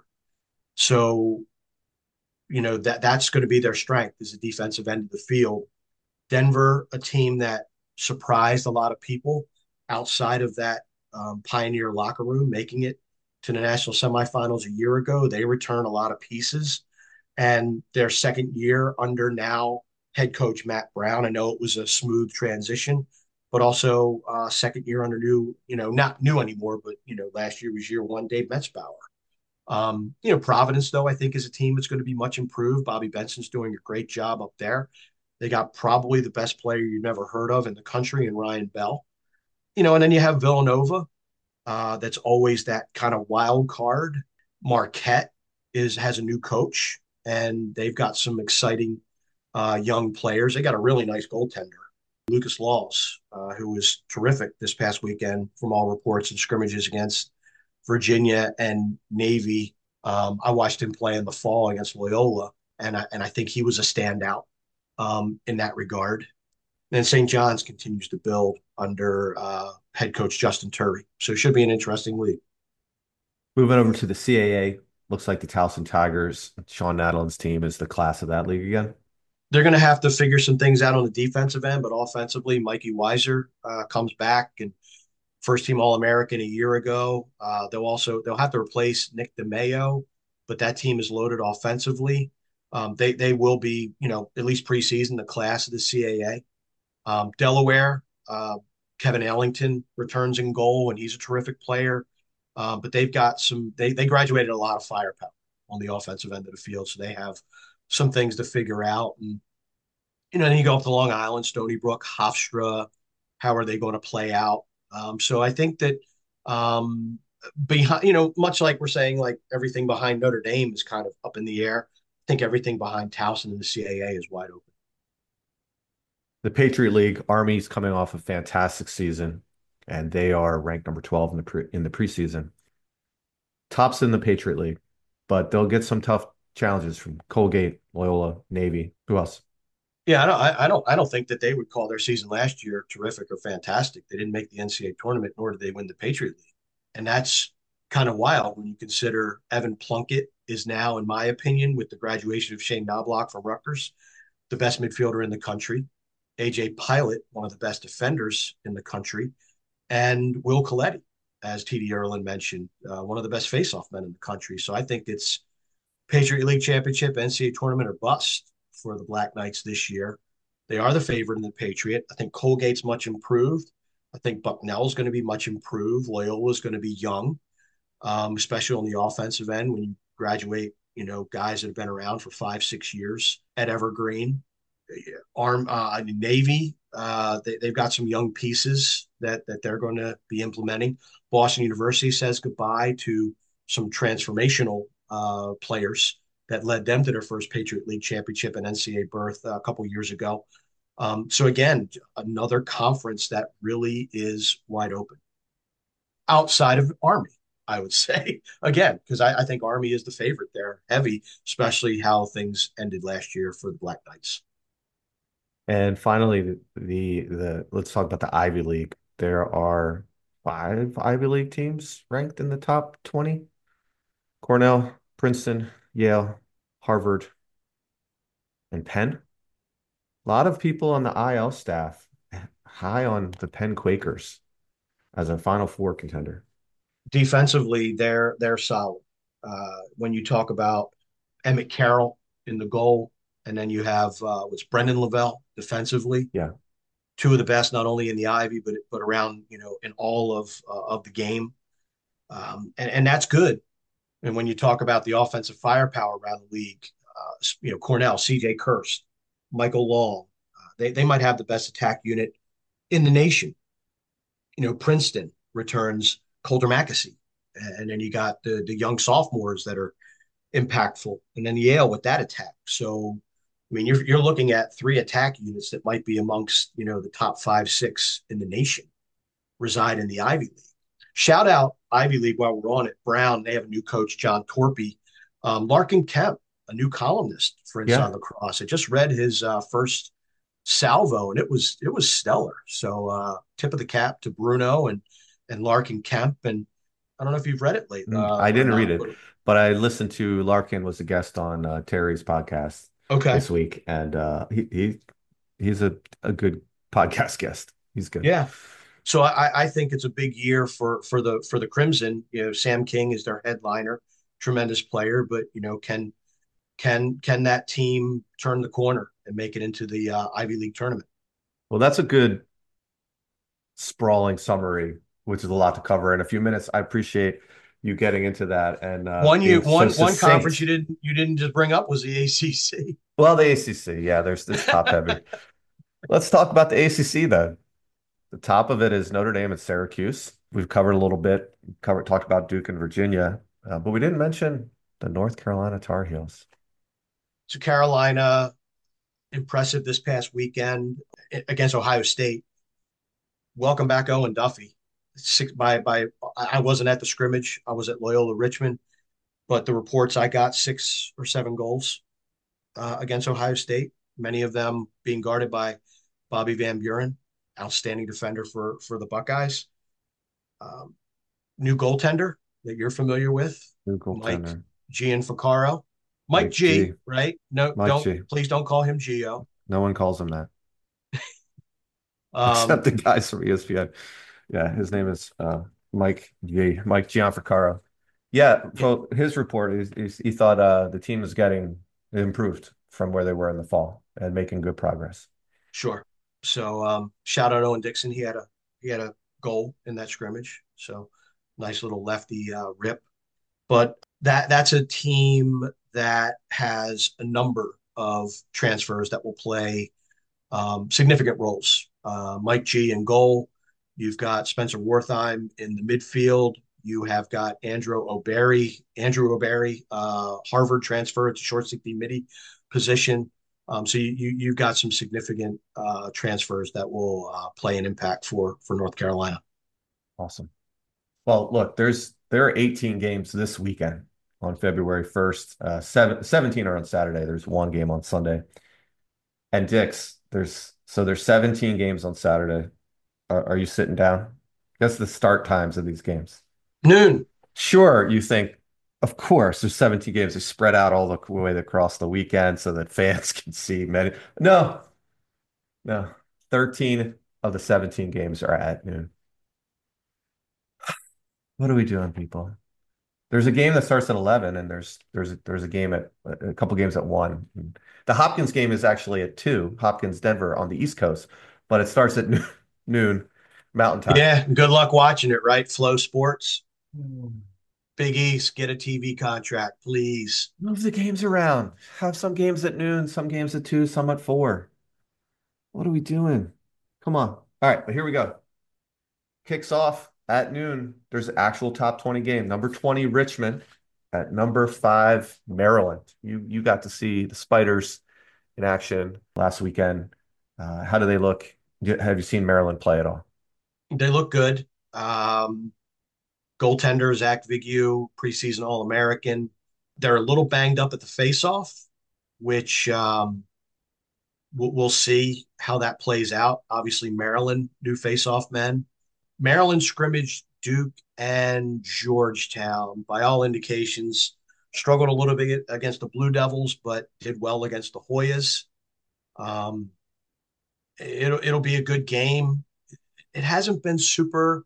So, you know, that that's going to be their strength is the defensive end of the field. Denver, a team that surprised a lot of people outside of that um, Pioneer locker room, making it to the national semifinals a year ago. They return a lot of pieces, and their second year under now head coach Matt Brown. I know it was a smooth transition, but also uh, second year under new, you know, not new anymore, but you know, last year was year one, Dave Metzbauer. Um, you know, Providence, though, I think is a team that's going to be much improved. Bobby Benson's doing a great job up there. They got probably the best player you've never heard of in the country in Ryan Bell. You know, and then you have Villanova. Uh, that's always that kind of wild card. Marquette is has a new coach, and they've got some exciting uh, young players. They got a really nice goaltender, Lucas Laws, uh, who was terrific this past weekend from all reports and scrimmages against Virginia and Navy. Um, I watched him play in the fall against Loyola, and I, and I think he was a standout um, in that regard. And then Saint John's continues to build under uh, head coach Justin Turry. So it should be an interesting league. Moving over to the C A A, looks like the Towson Tigers, Sean Nadlin's team is the class of that league again. They're going to have to figure some things out on the defensive end, but offensively, Mikey Weiser uh, comes back and first team All American a year ago. Uh, they'll also they'll have to replace Nick DeMeo, but that team is loaded offensively. Um, they they will be, you know, at least preseason the class of the C A A. Um, Delaware, uh, Kevin Ellington returns in goal, and he's a terrific player. Uh, but they've got some. They they graduated a lot of firepower on the offensive end of the field, so they have some things to figure out. And you know, then you go up to Long Island, Stony Brook, Hofstra. How are they going to play out? Um, so I think that um, behind, you know, much like we're saying, like everything behind Notre Dame is kind of up in the air. I think everything behind Towson and the C A A is wide open. The Patriot League, Army's coming off a fantastic season, and they are ranked number twelve in the pre in the preseason. Tops in the Patriot League, but they'll get some tough challenges from Colgate, Loyola, Navy. Who else? Yeah, I don't, I, I don't, I don't think that they would call their season last year terrific or fantastic. They didn't make the N C double A tournament, nor did they win the Patriot League, and that's kind of wild when you consider Evan Plunkett is now, in my opinion, with the graduation of Shane Knobloch from Rutgers, the best midfielder in the country. A J Pilot, one of the best defenders in the country, and Will Coletti, as T D Erlin mentioned, uh, one of the best face-off men in the country. So I think it's Patriot League Championship, N C double A tournament, or bust for the Black Knights this year. They are the favorite in the Patriot. I think Colgate's much improved. I think Bucknell's going to be much improved. Loyola's going to be young, um, especially on the offensive end when you graduate, you know, guys that have been around for five, six years at Evergreen. Arm uh, Navy, uh, they, they've got some young pieces that that they're going to be implementing. Boston University says goodbye to some transformational uh, players that led them to their first Patriot League championship and N C double A berth uh, a couple years ago. Um, so again, another conference that really is wide open outside of Army, I would say, again, because I, I think Army is the favorite there, heavy, especially how things ended last year for the Black Knights. And finally, the, the the let's talk about the Ivy League. There are five Ivy League teams ranked in the top twenty. Cornell, Princeton, Yale, Harvard, and Penn. A lot of people on the I L staff high on the Penn Quakers as a Final Four contender. Defensively, they're they're solid. Uh, when you talk about Emmett Carroll in the goal, and then you have uh, what's Brendan Lavelle defensively. Yeah, two of the best, not only in the Ivy, but but around, you know, in all of uh, of the game, um, and and that's good. And when you talk about the offensive firepower around the league, uh, you know, Cornell, C J Kirst, Michael Long, uh, they they might have the best attack unit in the nation. You know, Princeton returns Colter Mackesy, and then you got the the young sophomores that are impactful, and then Yale with that attack. So, I mean, you're you're looking at three attack units that might be amongst, you know, the top five, six in the nation reside in the Ivy League. Shout out Ivy League while we're on it. Brown, they have a new coach, John Torpy. Um, Larkin Kemp, a new columnist for Inside yeah. Lacrosse. I just read his uh, first salvo, and it was it was stellar. So uh, tip of the cap to Bruno and and Larkin Kemp. And I don't know if you've read it lately. Uh, I didn't not, read it, but I listened to Larkin was a guest on uh, Terry's podcast okay. this week, and uh, he, he he's a, a good podcast guest. He's good. Yeah. So I, I think it's a big year for for the for the Crimson. You know, Sam King is their headliner, tremendous player, but you know, can can can that team turn the corner and make it into the uh, Ivy League tournament? Well, that's a good sprawling summary, which is a lot to cover in a few minutes. I appreciate you getting into that and uh, one you so one succinct. one conference you didn't you didn't just bring up was the A C C. Well, the A C C, yeah, there's this top heavy. Let's talk about the A C C then. The top of it is Notre Dame and Syracuse. We've covered a little bit, covered talked about Duke and Virginia, uh, but we didn't mention the North Carolina Tar Heels. So Carolina, impressive this past weekend against Ohio State. Welcome back, Owen Duffy. Six by by. I wasn't at the scrimmage. I was at Loyola Richmond, but the reports I got, six or seven goals uh, against Ohio State. Many of them being guarded by Bobby Van Buren, outstanding defender for for the Buckeyes. Um, new goaltender that you're familiar with, New goaltender. Mike Gianfacaro. Mike, Mike G, G. right? No, Mike don't G. please don't call him Gio. No one calls him that. Um, Except the guys from E S P N. Yeah, his name is uh, Mike G. Mike Gianfrancaro. Yeah, so his report is, is he thought uh, the team is getting improved from where they were in the fall and making good progress. Sure. So um, shout out Owen Dixon. He had a he had a goal in that scrimmage. So nice little lefty uh, rip. But that that's a team that has a number of transfers that will play um, significant roles. Uh, Mike G in goal. You've got Spencer Wertheim in the midfield. You have got Andrew O'Barry, Andrew O'Barry, uh, Harvard transfer to short safety midi position. Um, so you, you you've got some significant uh, transfers that will uh, play an impact for for North Carolina. Awesome. Well, look, there's there are eighteen games this weekend on February first. Uh, seven, seventeen are on Saturday. There's one game on Sunday. And Dix, there's so there's seventeen games on Saturday. Are, are you sitting down? Guess the start times of these games. Noon. Sure, you think, of course, there's seventeen games. They spread out all the way across the weekend so that fans can see many. No, no. thirteen of the seventeen games are at noon. What are we doing, people? There's a game that starts at eleven, and there's there's there's a game at a couple games at one. The Hopkins game is actually at two, Hopkins Denver on the East Coast, but it starts at noon, noon Mountain Time. Yeah, good luck watching it, right? Flow Sports. Hmm. Big East, get a T V contract, please. Move the games around. Have some games at noon, some games at two, some at four. What are we doing? Come on. All right, but here we go. Kicks off at noon. There's an actual top twenty game. Number twenty, Richmond at number five, Maryland. You you got to see the Spiders in action last weekend. Uh, how do they look? Have you seen Maryland play at all? They look good. Um, goaltender Zach Vigue, preseason All American. They're a little banged up at the faceoff, which um, we'll, we'll see how that plays out. Obviously, Maryland, new faceoff men. Maryland scrimmaged Duke and Georgetown. By all indications, struggled a little bit against the Blue Devils, but did well against the Hoyas. Um, it'll it'll be a good game. It hasn't been super,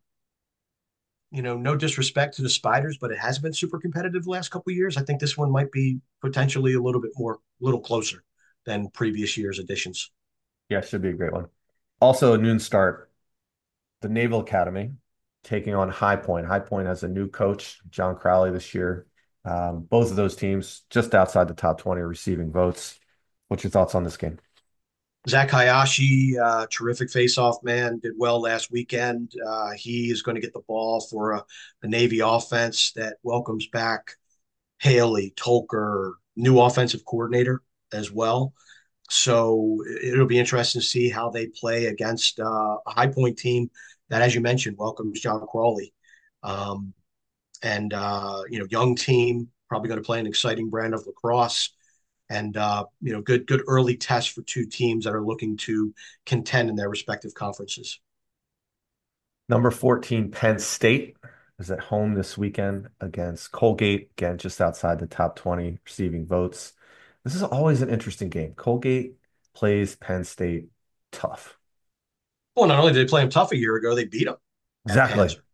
you know, no disrespect to the Spiders, but it has been super competitive the last couple of years. I think this one might be potentially a little bit more, a little closer than previous years' editions. Yeah, should be a great one. Also, a noon start. The Naval Academy taking on High Point. High Point has a new coach, John Crowley, this year. Um, both of those teams just outside the top twenty receiving votes. What's your thoughts on this game? Zach Hayashi, uh, terrific face-off man, did well last weekend. Uh, he is going to get the ball for a, a Navy offense that welcomes back Haley, Tolker, new offensive coordinator as well. So it'll be interesting to see how they play against uh, a High Point team that, as you mentioned, welcomes John Crawley. Um, and, uh, you know, young team, probably going to play an exciting brand of lacrosse. And, uh, you know, good, good early test for two teams that are looking to contend in their respective conferences. Number fourteen, Penn State is at home this weekend against Colgate, again, just outside the top twenty receiving votes. This is always an interesting game. Colgate plays Penn State tough. Well, not only did they play them tough a year ago, they beat them at Exactly. Penn.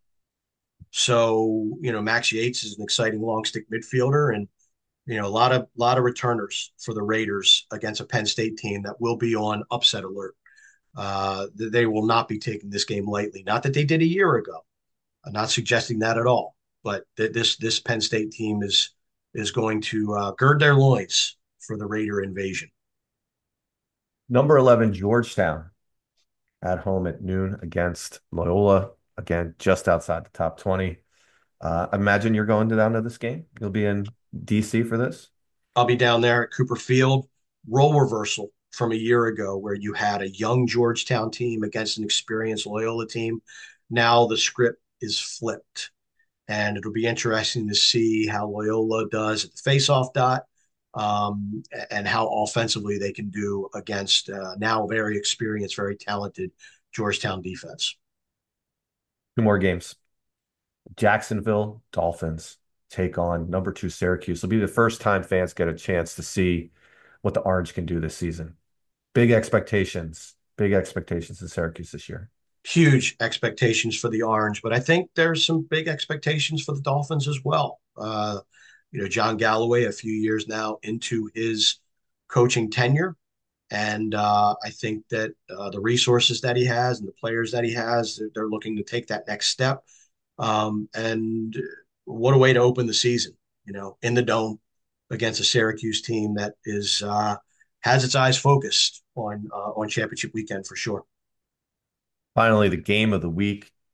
So, you know, Max Yates is an exciting long stick midfielder, and you know, a lot of lot of returners for the Raiders against a Penn State team that will be on upset alert. Uh, they will not be taking this game lightly. Not that they did a year ago. I'm not suggesting that at all. But th- this this Penn State team is is going to uh, gird their loins for the Raider invasion. Number eleven, Georgetown at home at noon against Loyola. Again, just outside the top twenty. Uh, imagine you're going to down to this game. You'll be in D C for this. I'll be down there at Cooper Field. Role reversal from a year ago where you had a young Georgetown team against an experienced Loyola team. Now the script is flipped. And it'll be interesting to see how Loyola does at the faceoff dot um, and how offensively they can do against uh, now very experienced, very talented Georgetown defense. Two more games. Jacksonville Dolphins take on number two Syracuse. It'll be the first time fans get a chance to see what the Orange can do this season. Big expectations, big expectations in Syracuse this year. Huge expectations for the Orange, but I think there's some big expectations for the Dolphins as well. Uh, you know, John Galloway, a few years now into his coaching tenure. And uh, I think that uh, the resources that he has and the players that he has, they're looking to take that next step. Um, and what a way to open the season, you know, in the dome against a Syracuse team that is uh, has its eyes focused on uh, on championship weekend for sure. Finally, the game of the week,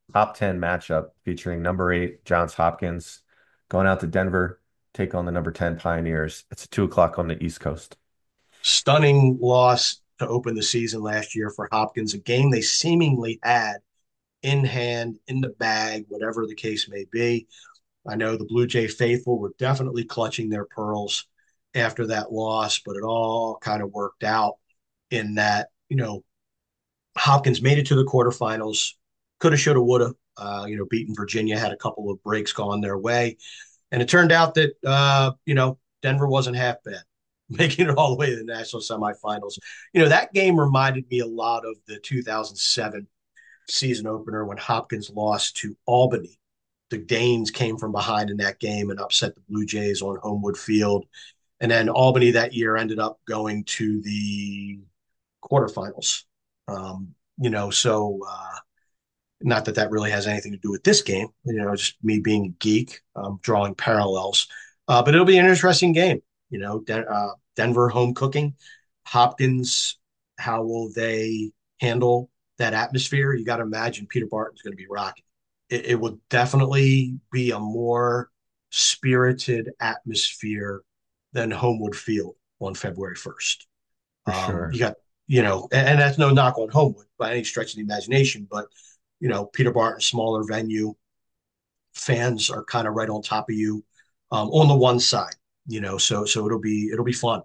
top ten matchup featuring number eight Johns Hopkins going out to Denver, take on the number ten Pioneers. It's two o'clock on the East Coast. Stunning loss to open the season last year for Hopkins, a game they seemingly had in hand, in the bag, whatever the case may be. I know the Blue Jay faithful were definitely clutching their pearls after that loss, but it all kind of worked out in that, you know, Hopkins made it to the quarterfinals, coulda, shoulda, woulda, uh, you know, beating Virginia, had a couple of breaks gone their way. And it turned out that, uh, you know, Denver wasn't half bad, making it all the way to the national semifinals. You know, that game reminded me a lot of the two thousand seven season opener when Hopkins lost to Albany. The Danes came from behind in that game and upset the Blue Jays on Homewood Field. And then Albany that year ended up going to the quarterfinals. Um, you know, so uh, not that that really has anything to do with this game, you know, just me being a geek, um, drawing parallels. Uh, but it'll be an interesting game. You know, Den- uh, Denver home cooking, Hopkins, how will they handle that atmosphere? You got to imagine Peter Barton's going to be rocking. It, it will definitely be a more spirited atmosphere than Homewood Field on February first. For Um, sure. you got, you know, and, and that's no knock on Homewood by any stretch of the imagination, but you know, Peter Barton, smaller venue, fans are kind of right on top of you um, on the one side, you know, so so it'll be it'll be fun.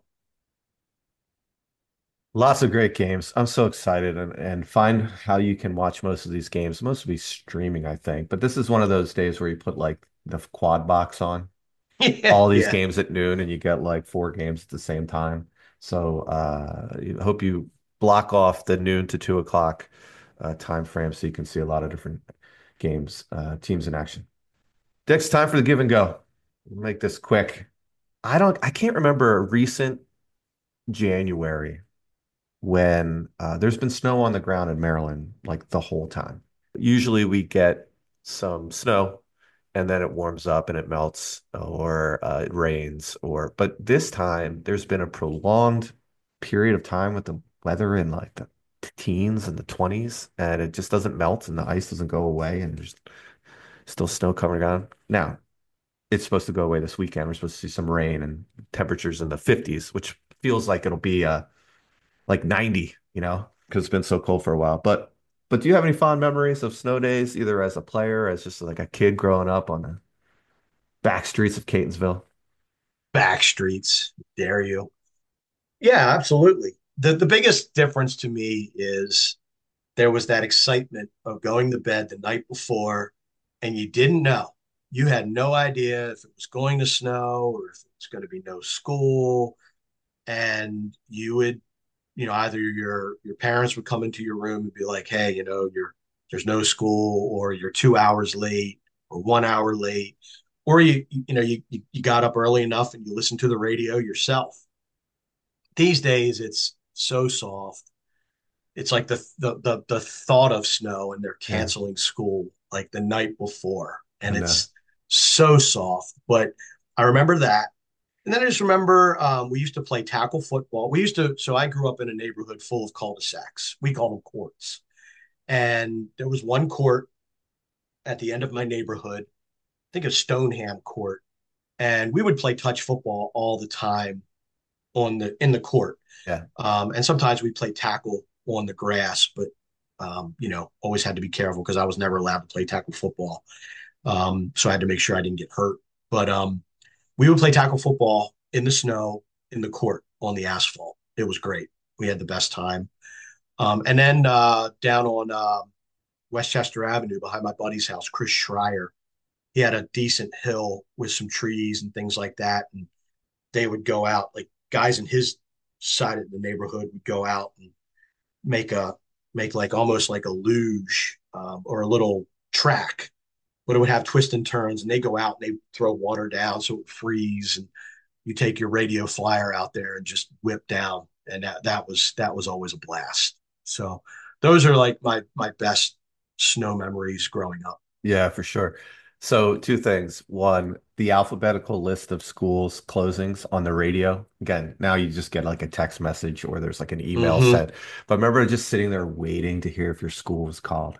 Lots of great games. I'm so excited and, and find how you can watch most of these games. Most will be streaming, I think. But this is one of those days where you put like the quad box on Yeah, all these yeah. games at noon and you get like four games at the same time. So uh I hope you block off the noon to two o'clock uh, time frame so you can see a lot of different games, uh, teams in action. Dick's time for the give and go. We'll make this quick. I don't I can't remember a recent January when uh, there's been snow on the ground in Maryland like the whole time. Usually we get some snow and then it warms up and it melts or uh, it rains or but this time there's been a prolonged period of time with the weather in like the teens and the twenties and it just doesn't melt and the ice doesn't go away and there's still snow covering on. Now, it's supposed to go away this weekend. We're supposed to see some rain and temperatures in the fifties, which feels like it'll be uh like ninety, you know, because it's been so cold for a while. But but do you have any fond memories of snow days, either as a player, as just like a kid growing up on the back streets of Catonsville? Back streets, dare you? Yeah, absolutely. The the biggest difference to me is there was that excitement of going to bed the night before and you didn't know. You had no idea if it was going to snow or if it was going to be no school. And you would, you know, either your your parents would come into your room and be like, hey, you know, you're there's no school or you're two hours late or one hour late. Or you you know, you you got up early enough and you listened to the radio yourself. These days it's so soft. It's like the the the, the thought of snow and they're Yeah, canceling school like the night before, I and know. it's so soft. But I remember that, and then I just remember um, we used to play tackle football. We used to. So I grew up in a neighborhood full of cul-de-sacs. We call them courts, and there was one court at the end of my neighborhood. I think of Stoneham Court, and we would play touch football all the time on the in the court. Yeah, Um, and sometimes we play tackle on the grass, but um, you know, always had to be careful because I was never allowed to play tackle football. Um, so I had to make sure I didn't get hurt. But um, we would play tackle football in the snow, in the court, on the asphalt. It was great. We had the best time. Um, and then uh, down on uh, Westchester Avenue behind my buddy's house, Chris Schreier, he had a decent hill with some trees and things like that. And they would go out, like guys in his side of the neighborhood would go out and make a make like almost like a luge um, or a little track, but it would have twists and turns, and they go out and they throw water down so it would freeze, and you take your radio flyer out there and just whip down, and that that was that was always a blast. So those are like my my best snow memories growing up. yeah, for sure. So two things. One, the alphabetical list of schools closings on the radio. Again, now you just get like a text message or there's like an email Mm-hmm. sent. But I remember just sitting there waiting to hear if your school was called.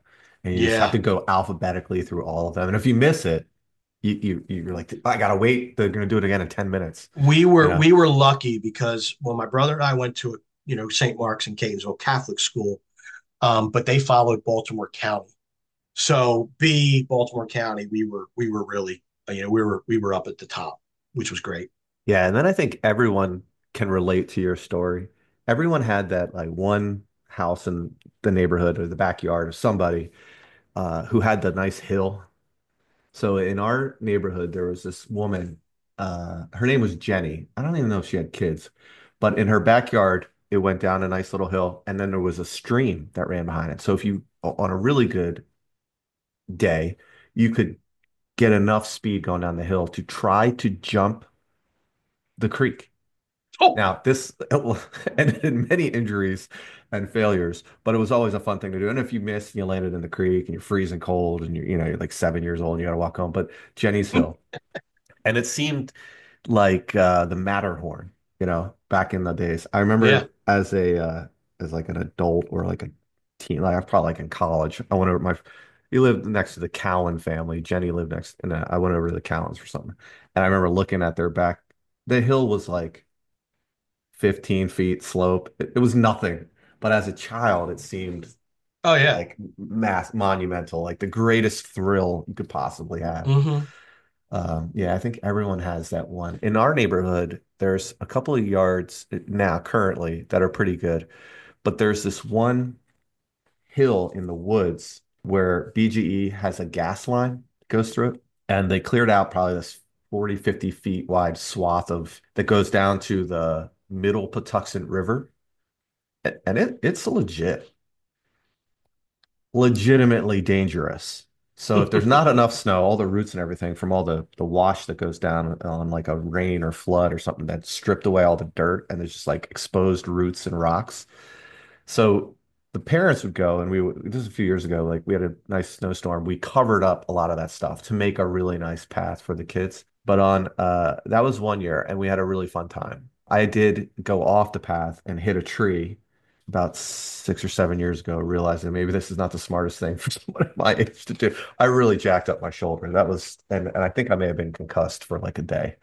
and you just have Yeah. to go alphabetically through all of them. And if you miss it, you, you you're like, I gotta wait. They're gonna do it again in ten minutes. We You were know? we were lucky because well, my brother and I went to you know Saint Mark's in Catonsville Catholic school, um, but they followed Baltimore County. So B Baltimore County, we were we were really you know we were we were up at the top, which was great. Yeah, and then I think everyone can relate to your story. Everyone had that like one house in the neighborhood or the backyard of somebody uh, who had the nice hill. So in our neighborhood, there was this woman. Uh, her name was Jenny. I don't even know if she had kids, but in her backyard, it went down a nice little hill, and then there was a stream that ran behind it. So if you, on a really good day, you could get enough speed going down the hill to try to jump the creek. Oh, Now, this ended in many injuries and failures, but it was always a fun thing to do. And if you miss, you landed in the creek and you're freezing cold and you're, you know, you're like seven years old and you got to walk home. But Jenny's Hill, and it seemed like uh, the Matterhorn, you know, back in the days. I yeah. remember as a uh, as like an adult or like a teen, like I was probably like in college. I went over my, he lived next to the Cowan family. Jenny lived next, and I went over to the Cowans for something. And I remember looking at their back. The hill was like fifteen feet slope. It, it was nothing. But as a child, it seemed Oh yeah. like mass monumental, like the greatest thrill you could possibly have. Hmm. Um, yeah, I think everyone has that one. In our neighborhood, there's a couple of yards now currently that are pretty good, but there's this one hill in the woods where B G E has a gas line that goes through it, and they cleared out probably this forty, fifty feet wide swath of that goes down to the middle Patuxent River. And it it's legit, legitimately dangerous. So if there's not enough snow, all the roots and everything from all the the wash that goes down on like a rain or flood or something that stripped away all the dirt and there's just like exposed roots and rocks. So the parents would go and we would, this was a few years ago, like we had a nice snowstorm. We covered up a lot of that stuff to make a really nice path for the kids. But on uh that was one year and we had a really fun time. I did go off the path and hit a tree about six or seven years ago, realizing maybe this is not the smartest thing for someone at my age to do. I really jacked up my shoulder. That was, and, and I think I may have been concussed for like a day.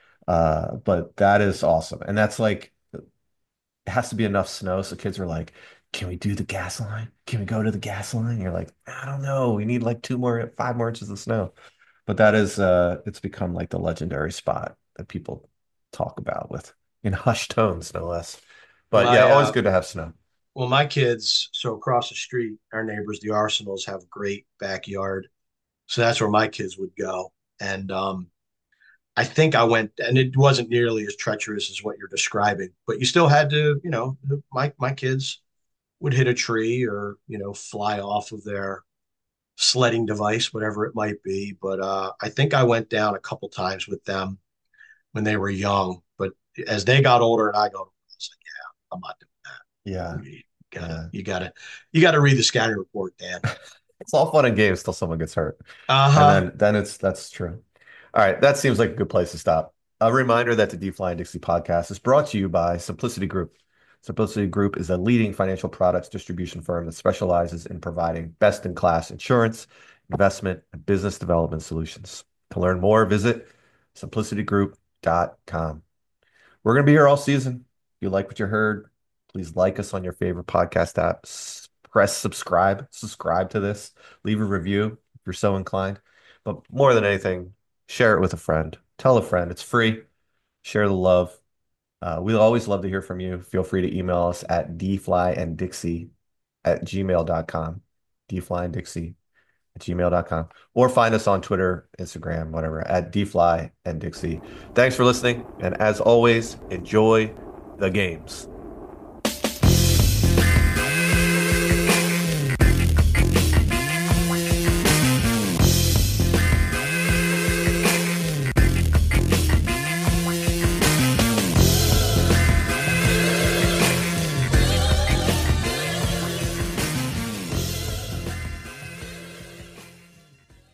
Uh, but that is awesome. And that's like, it has to be enough snow. So kids are like, can we do the gas line? Can we go to the gas line? And you're like, I don't know. We need like two more, five more inches of snow. But that is, uh, it's become like the legendary spot that people talk about with in hushed tones, no less. But yeah, My always uh, good to have snow. well, my kids. So across the street, our neighbors, the Arsenals, have a great backyard. So that's where my kids would go. And um, I think I went, and it wasn't nearly as treacherous as what you're describing, but you still had to, you know, my my kids would hit a tree or, you know, fly off of their sledding device, whatever it might be. But uh, I think I went down a couple times with them when they were young. But as they got older and I got older, I was like, yeah, I'm not doing Yeah. that. You gotta, Yeah. you gotta, you gotta read the scouting report, Dan. It's all fun and games till someone gets hurt. And Uh-huh. then then it's that's true. All right, that seems like a good place to stop. A reminder that the D Fly and Dixie podcast is brought to you by Simplicity Group. Simplicity Group is a leading financial products distribution firm that specializes in providing best-in-class insurance, investment, and business development solutions. To learn more, visit simplicity group dot com. We're going to be here all season. If you like what you heard, please like us on your favorite podcast app. S- Press subscribe, subscribe to this, leave a review if you're so inclined. But more than anything, share it with a friend. Tell a friend. It's free. Share the love. Uh, we'll always love to hear from you. Feel free to email us at dflyanddixie at gmail dot com. dflyanddixie at gmail dot com. Or find us on Twitter, Instagram, whatever, at dfly and Dixie. Thanks for listening. And as always, enjoy the games.